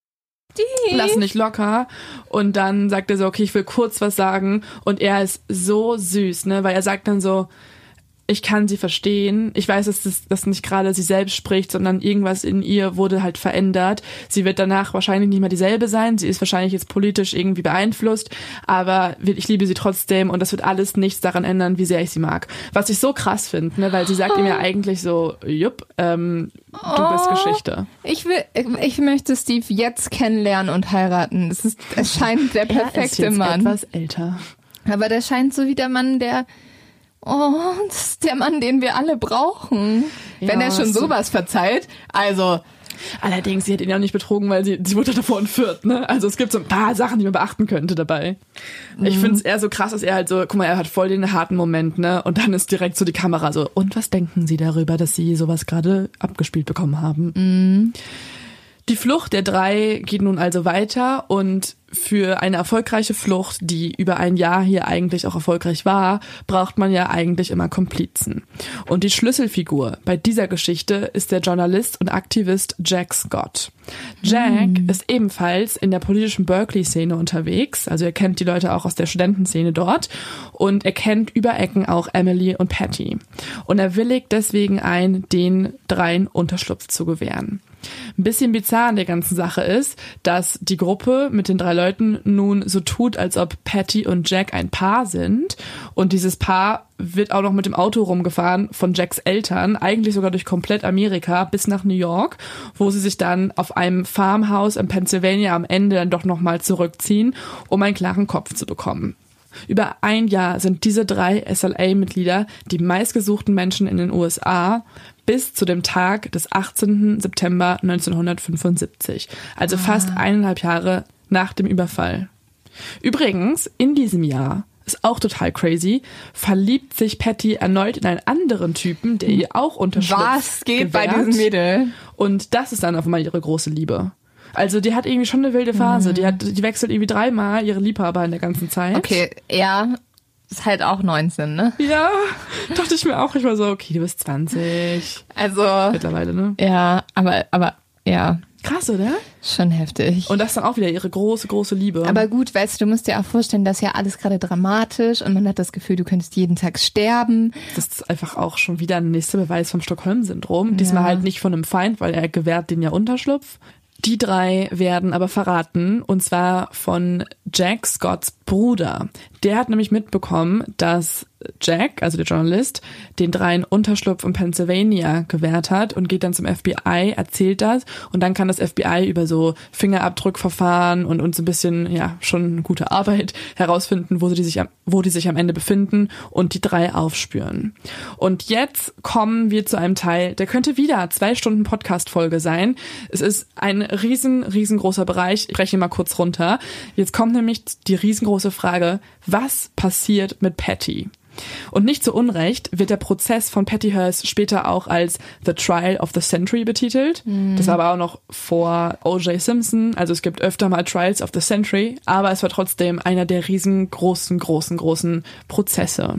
lass nicht locker. Und dann sagt er so, okay, ich will kurz was sagen. Und er ist so süß, ne, weil er sagt dann so, ich kann sie verstehen. Ich weiß, dass das nicht gerade sie selbst spricht, sondern irgendwas in ihr wurde halt verändert. Sie wird danach wahrscheinlich nicht mehr dieselbe sein. Sie ist wahrscheinlich jetzt politisch irgendwie beeinflusst, aber ich liebe sie trotzdem und das wird alles nichts daran ändern, wie sehr ich sie mag. Was ich so krass finde, ne, weil sie sagt ihm ja eigentlich so, jupp, du bist Geschichte. Ich möchte Steve jetzt kennenlernen und heiraten. Es scheint der perfekte Mann. Etwas älter. Aber der scheint so wie der Mann, das ist der Mann, den wir alle brauchen. Ja, wenn er schon sowas verzeiht. Also. Allerdings, sie hat ihn ja auch nicht betrogen, weil sie wurde davor entführt, ne? Also es gibt so ein paar Sachen, die man beachten könnte dabei. Ich finde es eher so krass, dass er halt so, guck mal, er hat voll den harten Moment, ne? Und dann ist direkt so die Kamera so, und was denken Sie darüber, dass Sie sowas gerade abgespielt bekommen haben? Die Flucht der 3 geht nun also weiter und für eine erfolgreiche Flucht, die über ein Jahr hier eigentlich auch erfolgreich war, braucht man ja eigentlich immer Komplizen. Und die Schlüsselfigur bei dieser Geschichte ist der Journalist und Aktivist Jack Scott. Jack ist ebenfalls in der politischen Berkeley-Szene unterwegs, also er kennt die Leute auch aus der Studentenszene dort und er kennt über Ecken auch Emily und Patty. Und er willigt deswegen ein, den 3 Unterschlupf zu gewähren. Ein bisschen bizarr an der ganzen Sache ist, dass die Gruppe mit den 3 Leuten nun so tut, als ob Patty und Jack ein Paar sind. Und dieses Paar wird auch noch mit dem Auto rumgefahren von Jacks Eltern, eigentlich sogar durch komplett Amerika bis nach New York, wo sie sich dann auf einem Farmhouse in Pennsylvania am Ende dann doch nochmal zurückziehen, um einen klaren Kopf zu bekommen. Über ein Jahr sind diese 3 SLA-Mitglieder die meistgesuchten Menschen in den USA bis zu dem Tag des 18. September 1975, also fast 1,5 Jahre nach dem Überfall. Übrigens, in diesem Jahr ist auch total crazy, verliebt sich Patty erneut in einen anderen Typen, der ihr auch Unterschlupf Was geht gewährt. bei diesem Mädel? Und das ist dann auf einmal ihre große Liebe. Also die hat irgendwie schon eine wilde Phase. Die wechselt irgendwie 3-mal ihre Liebhaber in der ganzen Zeit. Okay, er ist halt auch 19, ne? Ja, dachte ich mir auch. Ich war so, okay, du bist 20. Also Mittlerweile, ne? ja, aber ja. Krass, oder? Schon heftig. Und das ist dann auch wieder ihre große, große Liebe. Aber gut, weißt du musst dir auch vorstellen, das ist ja alles gerade dramatisch und man hat das Gefühl, du könntest jeden Tag sterben. Das ist einfach auch schon wieder ein nächster Beweis vom Stockholm-Syndrom. Diesmal halt nicht von einem Feind, weil er gewährt den ja Unterschlupf. Die 3 werden aber verraten, und zwar von Jack Scotts Bruder. Der hat nämlich mitbekommen, dass Jack, also der Journalist, den 3 Unterschlupf in Pennsylvania gewährt hat und geht dann zum FBI, erzählt das, und dann kann das FBI über so Fingerabdrückverfahren und so ein bisschen, ja, schon gute Arbeit herausfinden, wo die sich am Ende befinden und die 3 aufspüren. Und jetzt kommen wir zu einem Teil, der könnte wieder 2 Stunden Podcast-Folge sein. Es ist ein riesengroßer Bereich. Ich breche ihn mal kurz runter. Jetzt kommt nämlich die riesengroße Frage, was passiert mit Patty? Und nicht zu Unrecht wird der Prozess von Patty Hearst später auch als The Trial of the Century betitelt. Das war aber auch noch vor O.J. Simpson. Also es gibt öfter mal Trials of the Century, aber es war trotzdem einer der riesengroßen Prozesse.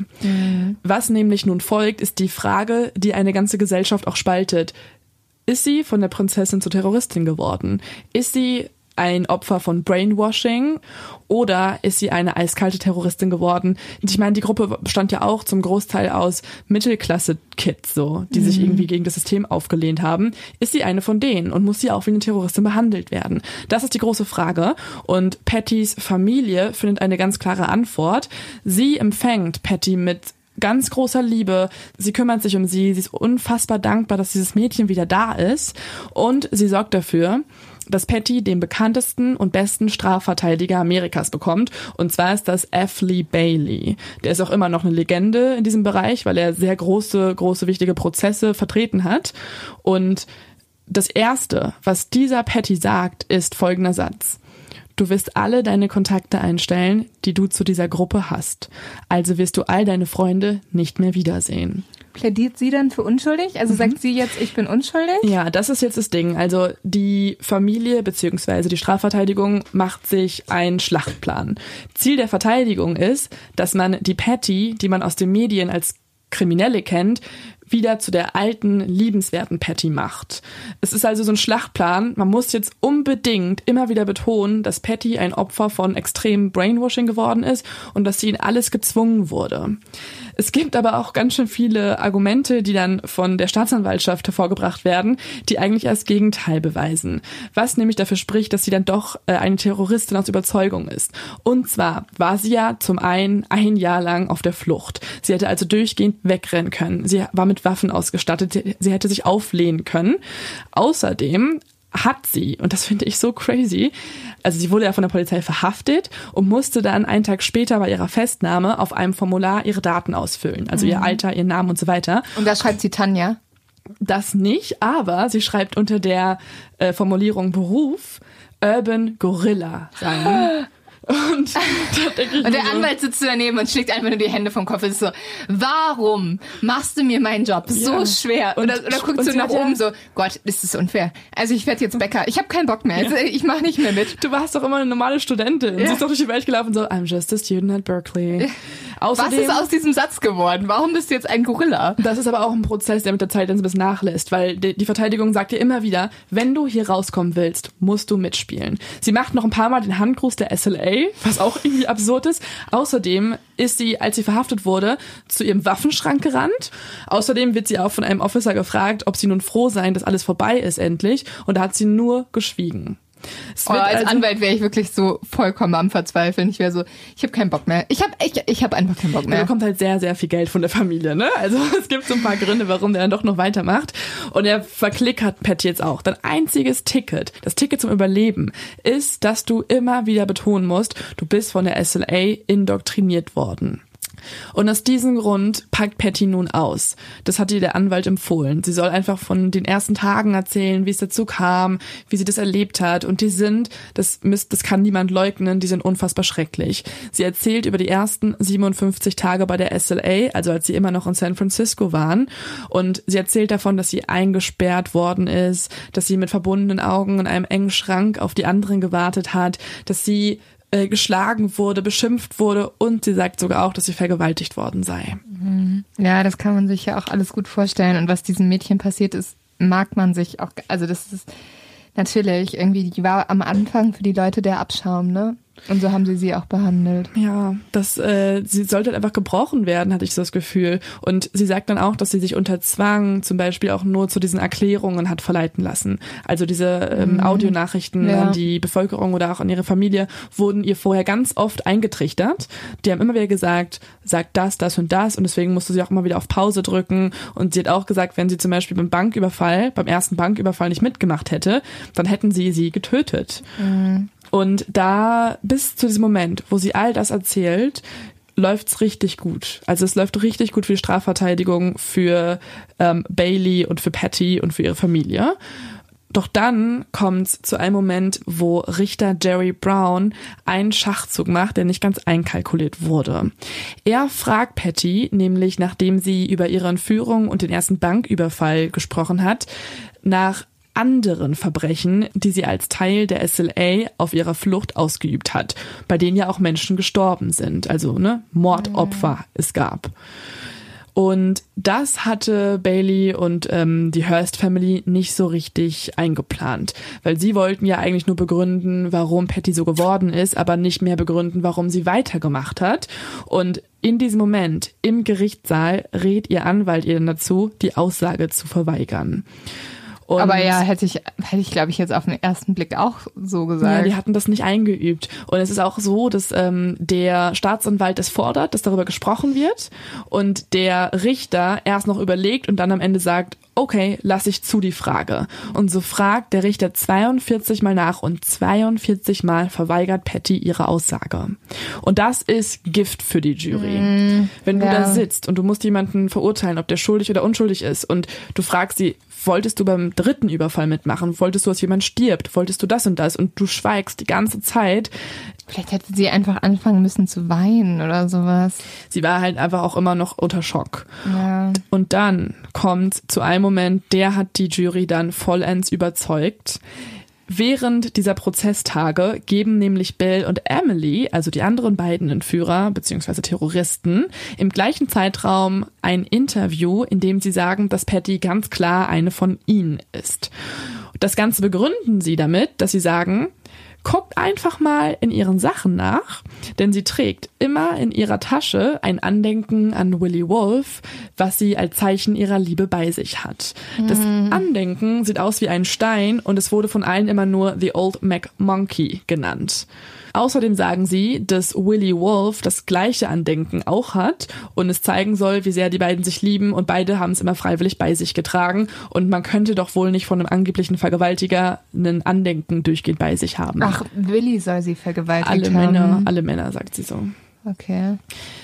Was nämlich nun folgt, ist die Frage, die eine ganze Gesellschaft auch spaltet. Ist sie von der Prinzessin zur Terroristin geworden? Ist sie ein Opfer von Brainwashing oder ist sie eine eiskalte Terroristin geworden? Ich meine, die Gruppe bestand ja auch zum Großteil aus Mittelklasse-Kids, so, die sich irgendwie gegen das System aufgelehnt haben. Ist sie eine von denen und muss sie auch wie eine Terroristin behandelt werden? Das ist die große Frage, und Pattys Familie findet eine ganz klare Antwort. Sie empfängt Patty mit ganz großer Liebe. Sie kümmert sich um sie. Sie ist unfassbar dankbar, dass dieses Mädchen wieder da ist. Und sie sorgt dafür, dass Patty den bekanntesten und besten Strafverteidiger Amerikas bekommt. Und zwar ist das F. Lee Bailey. Der ist auch immer noch eine Legende in diesem Bereich, weil er sehr große, wichtige Prozesse vertreten hat. Und das Erste, was dieser Patty sagt, ist folgender Satz. Du wirst alle deine Kontakte einstellen, die du zu dieser Gruppe hast. Also wirst du all deine Freunde nicht mehr wiedersehen. Plädiert sie dann für unschuldig? Also sagt sie jetzt, ich bin unschuldig? Ja, das ist jetzt das Ding. Also die Familie bzw. die Strafverteidigung macht sich einen Schlachtplan. Ziel der Verteidigung ist, dass man die Patty, die man aus den Medien als Kriminelle kennt, wieder zu der alten, liebenswerten Patty macht. Es ist also so ein Schlachtplan. Man muss jetzt unbedingt immer wieder betonen, dass Patty ein Opfer von extremem Brainwashing geworden ist und dass sie in alles gezwungen wurde. Es gibt aber auch ganz schön viele Argumente, die dann von der Staatsanwaltschaft hervorgebracht werden, die eigentlich das Gegenteil beweisen. Was nämlich dafür spricht, dass sie dann doch eine Terroristin aus Überzeugung ist. Und zwar war sie ja zum einen 1 Jahr lang auf der Flucht. Sie hätte also durchgehend wegrennen können. Sie war mit Waffen ausgestattet. Sie hätte sich auflehnen können. Außerdem hat sie, und das finde ich so crazy, also sie wurde ja von der Polizei verhaftet und musste dann einen Tag später bei ihrer Festnahme auf einem Formular ihre Daten ausfüllen. Also ihr Alter, ihr Namen und so weiter. Und da schreibt sie Tanja? Das nicht, aber sie schreibt unter der Formulierung Beruf Urban Gorilla sein. Und, und der Anwalt sitzt daneben und schlägt einfach nur die Hände vom Kopf. Es ist so, warum machst du mir meinen Job so schwer? Oder guckst du nach oben so, Gott, ist das unfair. Also ich werde jetzt Bäcker. Ich habe keinen Bock mehr. Also ich mache nicht mehr mit. Du warst doch immer eine normale Studentin. Sie ist doch durch die Welt gelaufen und so, I'm just a student at Berkeley. Außerdem, was ist aus diesem Satz geworden? Warum bist du jetzt ein Gorilla? Das ist aber auch ein Prozess, der mit der Zeit dann so ein bisschen nachlässt, weil die Verteidigung sagt dir immer wieder, wenn du hier rauskommen willst, musst du mitspielen. Sie macht noch ein paar Mal den Handgruß der SLA, was auch irgendwie absurd ist. Außerdem ist sie, als sie verhaftet wurde, zu ihrem Waffenschrank gerannt. Außerdem wird sie auch von einem Officer gefragt, ob sie nun froh seien, dass alles vorbei ist endlich. Und da hat sie nur geschwiegen. Als Anwalt wäre ich wirklich so vollkommen am Verzweifeln. Ich wäre so, ich habe keinen Bock mehr. Ich hab einfach keinen Bock mehr. Er bekommt halt sehr, sehr viel Geld von der Familie, ne? Also es gibt so ein paar Gründe, warum der dann doch noch weitermacht. Und er verklickert Patty jetzt auch. Dein einziges Ticket, das Ticket zum Überleben, ist, dass du immer wieder betonen musst, du bist von der SLA indoktriniert worden. Und aus diesem Grund packt Patty nun aus. Das hat ihr der Anwalt empfohlen. Sie soll einfach von den ersten Tagen erzählen, wie es dazu kam, wie sie das erlebt hat. Und die sind, das kann niemand leugnen, die sind unfassbar schrecklich. Sie erzählt über die ersten 57 Tage bei der SLA, also als sie immer noch in San Francisco waren. Und sie erzählt davon, dass sie eingesperrt worden ist, dass sie mit verbundenen Augen in einem engen Schrank auf die anderen gewartet hat, dass sie geschlagen wurde, beschimpft wurde und sie sagt sogar auch, dass sie vergewaltigt worden sei. Ja, das kann man sich ja auch alles gut vorstellen. Und was diesem Mädchen passiert ist, mag man sich auch, also das ist natürlich irgendwie, die war am Anfang für die Leute der Abschaum, ne? Und so haben sie auch behandelt. Ja, sie sollte halt einfach gebrochen werden, hatte ich so das Gefühl. Und sie sagt dann auch, dass sie sich unter Zwang zum Beispiel auch nur zu diesen Erklärungen hat verleiten lassen. Also diese Audionachrichten an die Bevölkerung oder auch an ihre Familie wurden ihr vorher ganz oft eingetrichtert. Die haben immer wieder gesagt, sag das, das und das. Und deswegen musste sie auch immer wieder auf Pause drücken. Und sie hat auch gesagt, wenn sie zum Beispiel beim ersten Banküberfall nicht mitgemacht hätte, dann hätten sie getötet. Und da, bis zu diesem Moment, wo sie all das erzählt, läuft's richtig gut. Also es läuft richtig gut für die Strafverteidigung, für Bailey und für Patty und für ihre Familie. Doch dann kommt's zu einem Moment, wo Richter Jerry Brown einen Schachzug macht, der nicht ganz einkalkuliert wurde. Er fragt Patty, nämlich nachdem sie über ihre Entführung und den ersten Banküberfall gesprochen hat, nach anderen Verbrechen, die sie als Teil der SLA auf ihrer Flucht ausgeübt hat, bei denen ja auch Menschen gestorben sind, also Mordopfer es gab. Und das hatte Bailey und die Hearst Family nicht so richtig eingeplant, weil sie wollten ja eigentlich nur begründen, warum Patty so geworden ist, aber nicht mehr begründen, warum sie weitergemacht hat. Und in diesem Moment im Gerichtssaal rät ihr Anwalt ihr dann dazu, die Aussage zu verweigern. Und aber ja, hätte ich, glaube ich, jetzt auf den ersten Blick auch so gesagt. Ja, die hatten das nicht eingeübt. Und es ist auch so, dass der Staatsanwalt es fordert, dass darüber gesprochen wird und der Richter erst noch überlegt und dann am Ende sagt, okay, lass ich zu die Frage. Und so fragt der Richter 42 Mal nach und 42 Mal verweigert Patty ihre Aussage. Und das ist Gift für die Jury. Wenn du da sitzt und du musst jemanden verurteilen, ob der schuldig oder unschuldig ist und du fragst sie, wolltest du beim dritten Überfall mitmachen? Wolltest du, dass jemand stirbt? Wolltest du das und das? Und du schweigst die ganze Zeit. Vielleicht hätte sie einfach anfangen müssen zu weinen oder sowas. Sie war halt einfach auch immer noch unter Schock. Ja. Und dann kommt zu einem Moment, der hat die Jury dann vollends überzeugt. Während dieser Prozesstage geben nämlich Bill und Emily, also die anderen beiden Entführer bzw. Terroristen, im gleichen Zeitraum ein Interview, in dem sie sagen, dass Patty ganz klar eine von ihnen ist. Das Ganze begründen sie damit, dass sie sagen, guckt einfach mal in ihren Sachen nach, denn sie trägt immer in ihrer Tasche ein Andenken an Willie Wolf, was sie als Zeichen ihrer Liebe bei sich hat. Das Andenken sieht aus wie ein Stein und es wurde von allen immer nur The Old McMonkey genannt. Außerdem sagen sie, dass Willie Wolf das gleiche Andenken auch hat und es zeigen soll, wie sehr die beiden sich lieben und beide haben es immer freiwillig bei sich getragen und man könnte doch wohl nicht von einem angeblichen Vergewaltiger ein Andenken durchgehend bei sich haben. Ach, Willie soll sie vergewaltigt haben. Alle Männer, sagt sie so. Okay.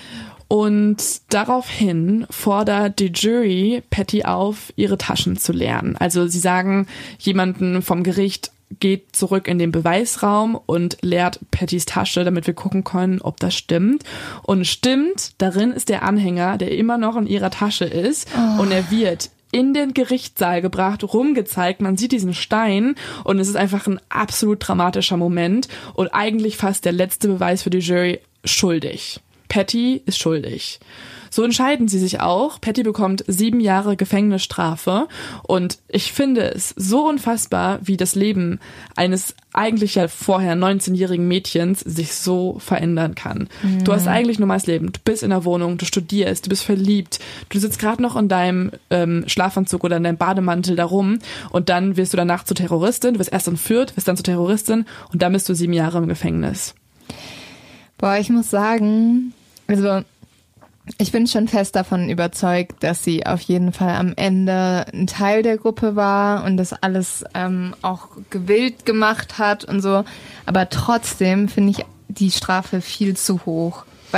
Und daraufhin fordert die Jury Patty auf, ihre Taschen zu leeren. Also sie sagen jemanden vom Gericht, geht zurück in den Beweisraum und leert Pattys Tasche, damit wir gucken können, ob das stimmt. Und stimmt, darin ist der Anhänger, der immer noch in ihrer Tasche ist. Und er wird in den Gerichtssaal gebracht, rumgezeigt. Man sieht diesen Stein und es ist einfach ein absolut dramatischer Moment und eigentlich fast der letzte Beweis für die Jury, schuldig. Patty ist schuldig. So entscheiden sie sich auch. Patty bekommt 7 Jahre Gefängnisstrafe und ich finde es so unfassbar, wie das Leben eines eigentlich ja vorher 19-jährigen Mädchens sich so verändern kann. Du hast eigentlich ein normales Leben. Du bist in der Wohnung, du studierst, du bist verliebt, du sitzt gerade noch in deinem Schlafanzug oder in deinem Bademantel da rum und dann wirst du danach zur Terroristin, du wirst erst entführt, wirst dann zur Terroristin und dann bist du 7 Jahre im Gefängnis. Boah, ich muss sagen, also ich bin schon fest davon überzeugt, dass sie auf jeden Fall am Ende ein Teil der Gruppe war und das alles auch gewillt gemacht hat und so. Aber trotzdem finde ich die Strafe viel zu hoch. Weil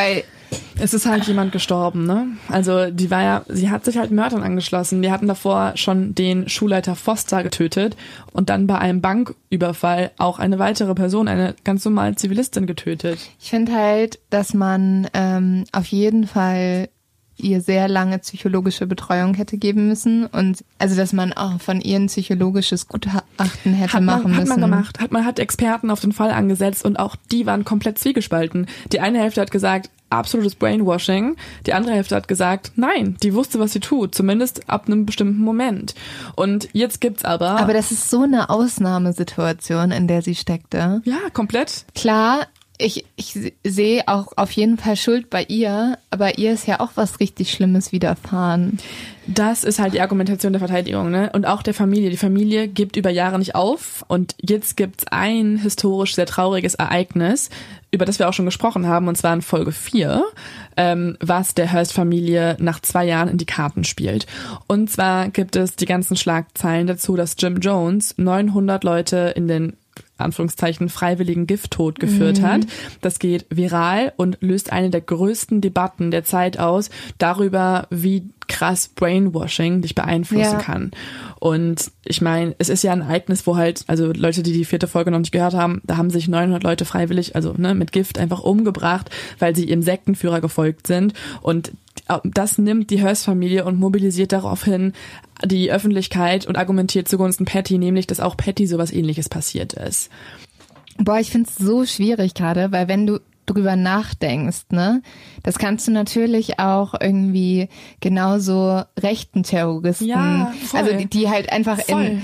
Es ist halt jemand gestorben, ne? Also sie hat sich halt Mördern angeschlossen. Die hatten davor schon den Schulleiter Foster getötet und dann bei einem Banküberfall auch eine weitere Person, eine ganz normale Zivilistin getötet. Ich finde halt, dass man auf jeden Fall ihr sehr lange psychologische Betreuung hätte geben müssen und also, dass man auch von ihr ein psychologisches Gutachten hätte machen müssen. Hat man gemacht. Man hat Experten auf den Fall angesetzt und auch die waren komplett zwiegespalten. Die eine Hälfte hat gesagt, absolutes Brainwashing. Die andere Hälfte hat gesagt, nein, die wusste, was sie tut, zumindest ab einem bestimmten Moment. Und jetzt gibt's aber... Aber das ist so eine Ausnahmesituation, in der sie steckte. Ja, komplett. Klar, ich sehe auch auf jeden Fall Schuld bei ihr, aber ihr ist ja auch was richtig Schlimmes widerfahren. Das ist halt die Argumentation der Verteidigung, ne? Und auch der Familie. Die Familie gibt über Jahre nicht auf und jetzt gibt's ein historisch sehr trauriges Ereignis, über das wir auch schon gesprochen haben, und zwar in Folge 4, was der Hearst-Familie nach 2 Jahren in die Karten spielt. Und zwar gibt es die ganzen Schlagzeilen dazu, dass Jim Jones 900 Leute in den Anführungszeichen freiwilligen Gifttod geführt hat. Das geht viral und löst eine der größten Debatten der Zeit aus darüber, wie krass Brainwashing dich beeinflussen kann. Und ich meine, es ist ja ein Ereignis, wo halt, also Leute, die die 4. Folge noch nicht gehört haben, da haben sich 900 Leute freiwillig, also mit Gift einfach umgebracht, weil sie ihrem Sektenführer gefolgt sind. Und das nimmt die Hearst-Familie und mobilisiert daraufhin die Öffentlichkeit und argumentiert zugunsten Patty, nämlich, dass auch Patty sowas Ähnliches passiert ist. Boah, ich find's so schwierig gerade, weil wenn du drüber nachdenkst, ne, das kannst du natürlich auch irgendwie genauso rechten Terroristen, also die halt einfach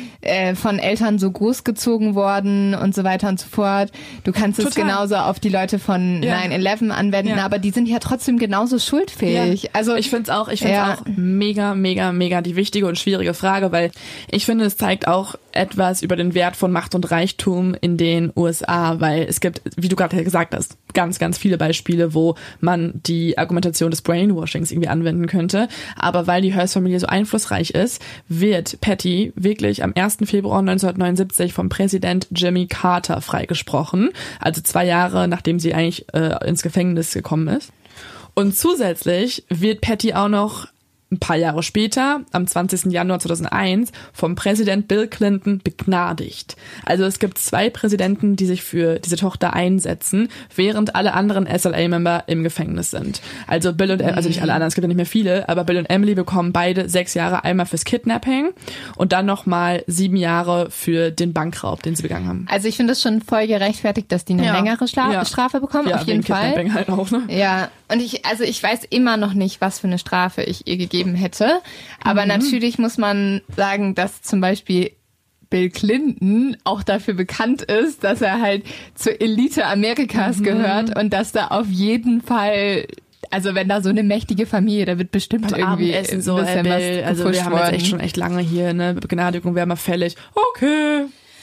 von Eltern so großgezogen wurden und so weiter und so fort. Du kannst es genauso auf die Leute von 9/11 anwenden, aber die sind ja trotzdem genauso schuldfähig. Ja. Also ich finde es auch mega, mega, mega die wichtige und schwierige Frage, weil ich finde, es zeigt auch etwas über den Wert von Macht und Reichtum in den USA, weil es gibt, wie du gerade gesagt hast, ganz, ganz viele Beispiele, wo man die Argumentation des Brainwashings irgendwie anwenden könnte. Aber weil die Hearst-Familie so einflussreich ist, wird Patty wirklich am 1. Februar 1979 vom Präsident Jimmy Carter freigesprochen. Also 2 Jahre, nachdem sie eigentlich ins Gefängnis gekommen ist. Und zusätzlich wird Patty auch noch ein paar Jahre später, am 20. Januar 2001, vom Präsident Bill Clinton begnadigt. Also es gibt 2 Präsidenten, die sich für diese Tochter einsetzen, während alle anderen SLA-Member im Gefängnis sind. Also Bill und also nicht alle anderen, es gibt ja nicht mehr viele, aber Bill und Emily bekommen beide 6 Jahre, einmal fürs Kidnapping und dann nochmal 7 Jahre für den Bankraub, den sie begangen haben. Also ich finde es schon voll gerechtfertigt, dass die eine längere Strafe bekommen, auf jeden Fall. Kidnapping halt auch, ne? Ja, und ich weiß immer noch nicht, was für eine Strafe ich ihr gegeben hätte. Aber natürlich muss man sagen, dass zum Beispiel Bill Clinton auch dafür bekannt ist, dass er halt zur Elite Amerikas gehört und dass da auf jeden Fall, also wenn da so eine mächtige Familie, da wird bestimmt beim irgendwie Abendessen so, ein bisschen Bill, was also wir haben jetzt echt schon echt lange hier, ne, Begnadigung wäre mal fällig. Okay.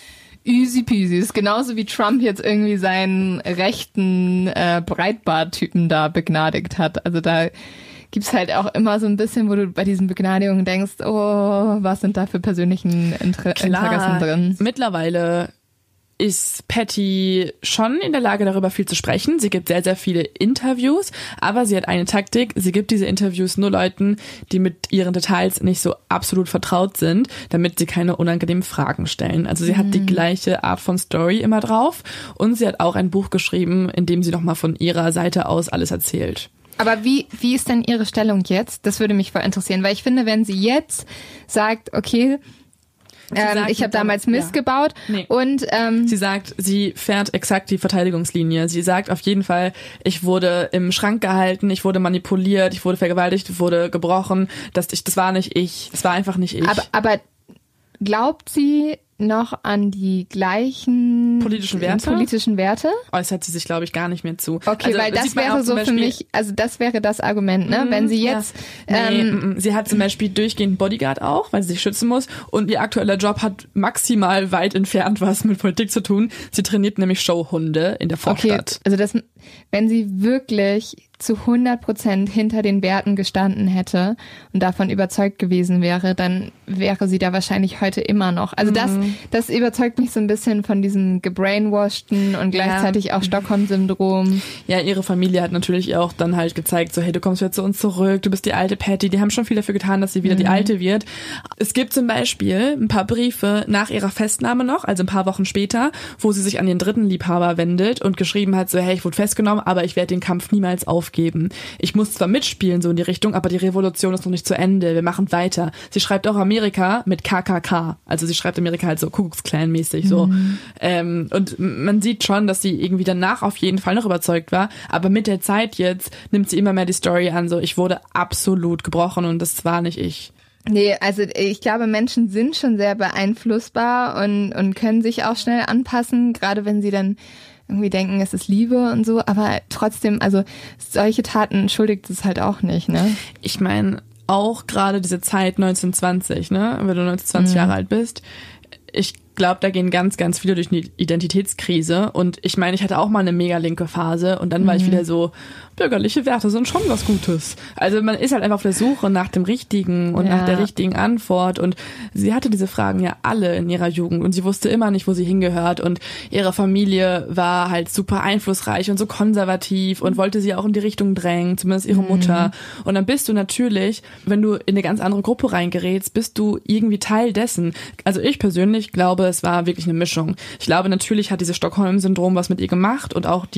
Easy peasy. Ist genauso wie Trump jetzt irgendwie seinen rechten Breitbart-Typen da begnadigt hat. Also da gibt's halt auch immer so ein bisschen, wo du bei diesen Begnadigungen denkst, oh, was sind da für persönlichen Interessen drin? Mittlerweile ist Patty schon in der Lage, darüber viel zu sprechen. Sie gibt sehr, sehr viele Interviews, aber sie hat eine Taktik. Sie gibt diese Interviews nur Leuten, die mit ihren Details nicht so absolut vertraut sind, damit sie keine unangenehmen Fragen stellen. Also sie hat die gleiche Art von Story immer drauf und sie hat auch ein Buch geschrieben, in dem sie nochmal von ihrer Seite aus alles erzählt. Aber wie ist denn ihre Stellung jetzt? Das würde mich voll interessieren, weil ich finde, wenn sie jetzt sagt, okay, ich habe damals Mist gebaut und sie sagt, sie fährt exakt die Verteidigungslinie. Sie sagt auf jeden Fall, ich wurde im Schrank gehalten, ich wurde manipuliert, ich wurde vergewaltigt, ich wurde gebrochen. Das war nicht ich. Das war einfach nicht ich. Aber glaubt sie noch an die gleichen politischen Werte? Äußert sie sich, glaube ich, gar nicht mehr zu. Okay, also, weil das wäre so für mich, also das wäre das Argument, ne? Wenn sie jetzt... sie hat zum Beispiel durchgehend Bodyguard auch, weil sie sich schützen muss und ihr aktueller Job hat maximal weit entfernt was mit Politik zu tun. Sie trainiert nämlich Showhunde in der Vorstadt. Okay, also wenn sie wirklich zu 100% hinter den Werten gestanden hätte und davon überzeugt gewesen wäre, dann wäre sie da wahrscheinlich heute immer noch. Also das überzeugt mich so ein bisschen von diesem gebrainwashten und gleichzeitig auch Stockholm-Syndrom. Ja, ihre Familie hat natürlich auch dann halt gezeigt, so hey, du kommst wieder zu uns zurück, du bist die alte Patty. Die haben schon viel dafür getan, dass sie wieder die Alte wird. Es gibt zum Beispiel ein paar Briefe nach ihrer Festnahme noch, also ein paar Wochen später, wo sie sich an ihren dritten Liebhaber wendet und geschrieben hat, so hey, ich wurde festgenommen, aber ich werde den Kampf niemals aufgeben. Ich muss zwar mitspielen, so in die Richtung, aber die Revolution ist noch nicht zu Ende. Wir machen weiter. Sie schreibt auch Amerika mit KKK. Also sie schreibt Amerika halt so Ku Klux Klan mäßig so. Und man sieht schon, dass sie irgendwie danach auf jeden Fall noch überzeugt war. Aber mit der Zeit jetzt nimmt sie immer mehr die Story an, so ich wurde absolut gebrochen und das war nicht ich. Nee, also ich glaube, Menschen sind schon sehr beeinflussbar und können sich auch schnell anpassen, gerade wenn sie dann irgendwie denken, es ist Liebe und so, aber trotzdem, also solche Taten entschuldigt es halt auch nicht, ne? Ich meine, auch gerade diese Zeit 1920, ne, wenn du 1920 Jahre alt bist, ich glaube, da gehen ganz, ganz viele durch eine Identitätskrise und ich meine, ich hatte auch mal eine mega linke Phase und dann war ich wieder so, bürgerliche Werte sind schon was Gutes. Also man ist halt einfach auf der Suche nach dem Richtigen und nach der richtigen Antwort und sie hatte diese Fragen ja alle in ihrer Jugend und sie wusste immer nicht, wo sie hingehört und ihre Familie war halt super einflussreich und so konservativ und wollte sie auch in die Richtung drängen, zumindest ihre Mutter. Und dann bist du natürlich, wenn du in eine ganz andere Gruppe reingerätst, bist du irgendwie Teil dessen. Also ich persönlich glaube, es war wirklich eine Mischung. Ich glaube, natürlich hat dieses Stockholm-Syndrom was mit ihr gemacht und auch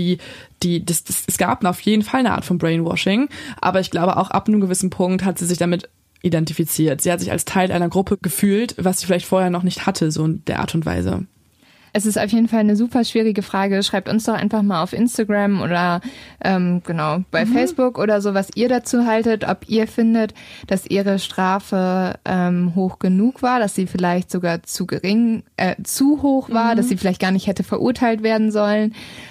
es gab auf jeden Fall eine Art von Brainwashing, aber ich glaube auch ab einem gewissen Punkt hat sie sich damit identifiziert. Sie hat sich als Teil einer Gruppe gefühlt, was sie vielleicht vorher noch nicht hatte, so in der Art und Weise. Es ist auf jeden Fall eine super schwierige Frage. Schreibt uns doch einfach mal auf Instagram oder bei Facebook oder so, was ihr dazu haltet, ob ihr findet, dass ihre Strafe hoch genug war, dass sie vielleicht sogar zu hoch war, dass sie vielleicht gar nicht hätte verurteilt werden sollen.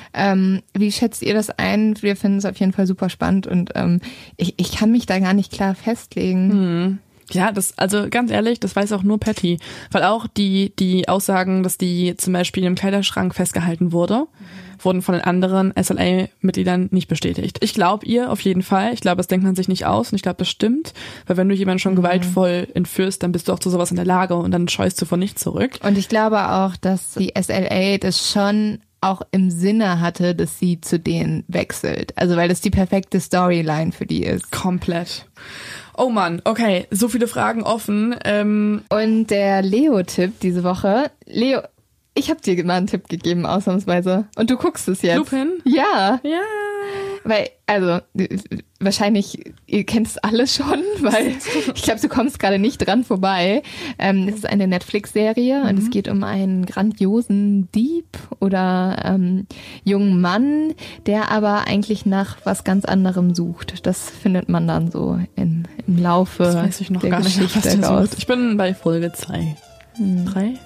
Wie schätzt ihr das ein? Wir finden es auf jeden Fall super spannend und ich kann mich da gar nicht klar festlegen. Ja, also ganz ehrlich, das weiß auch nur Patty. Weil auch die Aussagen, dass die zum Beispiel im Kleiderschrank festgehalten wurde, wurden von den anderen SLA-Mitgliedern nicht bestätigt. Ich glaube ihr auf jeden Fall. Ich glaube, das denkt man sich nicht aus und ich glaube, das stimmt. Weil wenn du jemanden schon gewaltvoll entführst, dann bist du auch zu sowas in der Lage und dann scheust du vor nichts zurück. Und ich glaube auch, dass die SLA das schon auch im Sinne hatte, dass sie zu denen wechselt. Also weil das die perfekte Storyline für die ist. Komplett. Oh Mann, okay, so viele Fragen offen. Und der Leo-Tipp diese Woche. Leo, ich habe dir mal einen Tipp gegeben, ausnahmsweise. Und du guckst es jetzt. Lupin? Ja. Ja. Weil, also, wahrscheinlich, ihr kennt es alle schon, weil ich glaube, du kommst gerade nicht dran vorbei. Es ist eine Netflix-Serie und es geht um einen grandiosen Dieb oder jungen Mann, der aber eigentlich nach was ganz anderem sucht. Das findet man dann so im Laufe das weiß ich noch der gar Geschichte nicht, raus. Ich bin bei Folge 2. 3?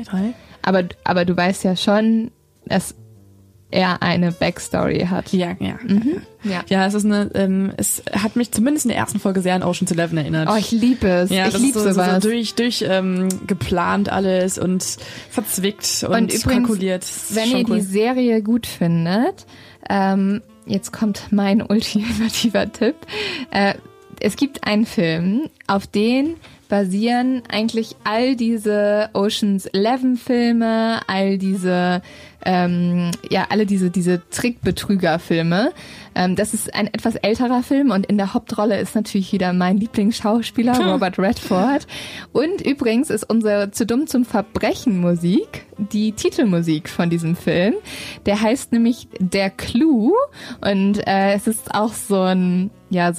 Aber du weißt ja schon, dass er eine Backstory hat. Ja. Ja, es ist es hat mich zumindest in der ersten Folge sehr an Ocean's 11 erinnert. Oh, ich liebe es. Ja, ich liebe sowas. So geplant alles und verzwickt und übrigens, kalkuliert. Wenn ihr die Serie gut findet, jetzt kommt mein ultimativer Tipp. Es gibt einen Film, auf den basieren eigentlich all diese Ocean's 11 Filme, alle diese Trickbetrüger-Filme. Das ist ein etwas älterer Film und in der Hauptrolle ist natürlich wieder mein Lieblingsschauspieler Robert Redford. Und übrigens ist unsere Zu dumm zum Verbrechen Musik die Titelmusik von diesem Film. Der heißt nämlich Der Clou und es ist auch so ein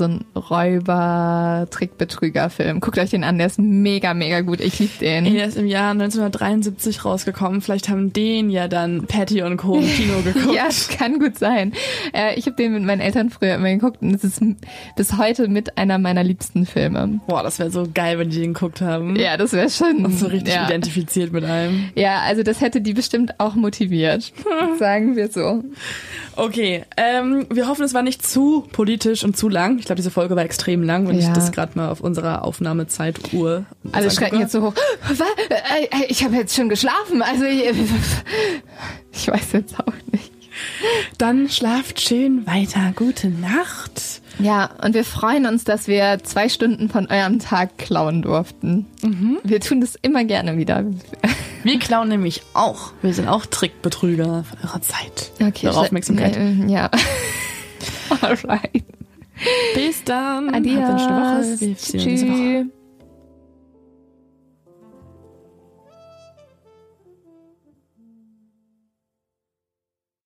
Räuber-Trickbetrüger-Film. Guckt euch den an, der ist mega, mega gut. Ich liebe den. Der ist im Jahr 1973 rausgekommen. Vielleicht haben den ja dann Patty und Co. im Kino geguckt. Ja, das kann gut sein. Ich habe den mit meinen Eltern früher immer geguckt und es ist bis heute mit einer meiner liebsten Filme. Boah, das wäre so geil, wenn die den geguckt haben. Ja, das wäre schon. Und so richtig identifiziert mit einem. Ja, also das hätte die bestimmt auch motiviert. Sagen wir so. Okay, wir hoffen, es war nicht zu politisch und zu lang. Ich glaube, diese Folge war extrem lang, wenn ich das gerade mal auf unserer Aufnahmezeituhr. Alle schrecken jetzt so hoch. Ich habe jetzt schon geschlafen. Also ich weiß jetzt auch nicht. Dann schlaft schön weiter. Gute Nacht. Ja, und wir freuen uns, dass wir 2 Stunden von eurem Tag klauen durften. Wir tun das immer gerne wieder. Wir klauen nämlich auch. Wir sind auch Trickbetrüger von eurer Zeit. Okay. Eure Aufmerksamkeit. Ja. Alright. Bis dann. Adios. Habt eine schöne Woche. Wir sehen uns nächste Woche.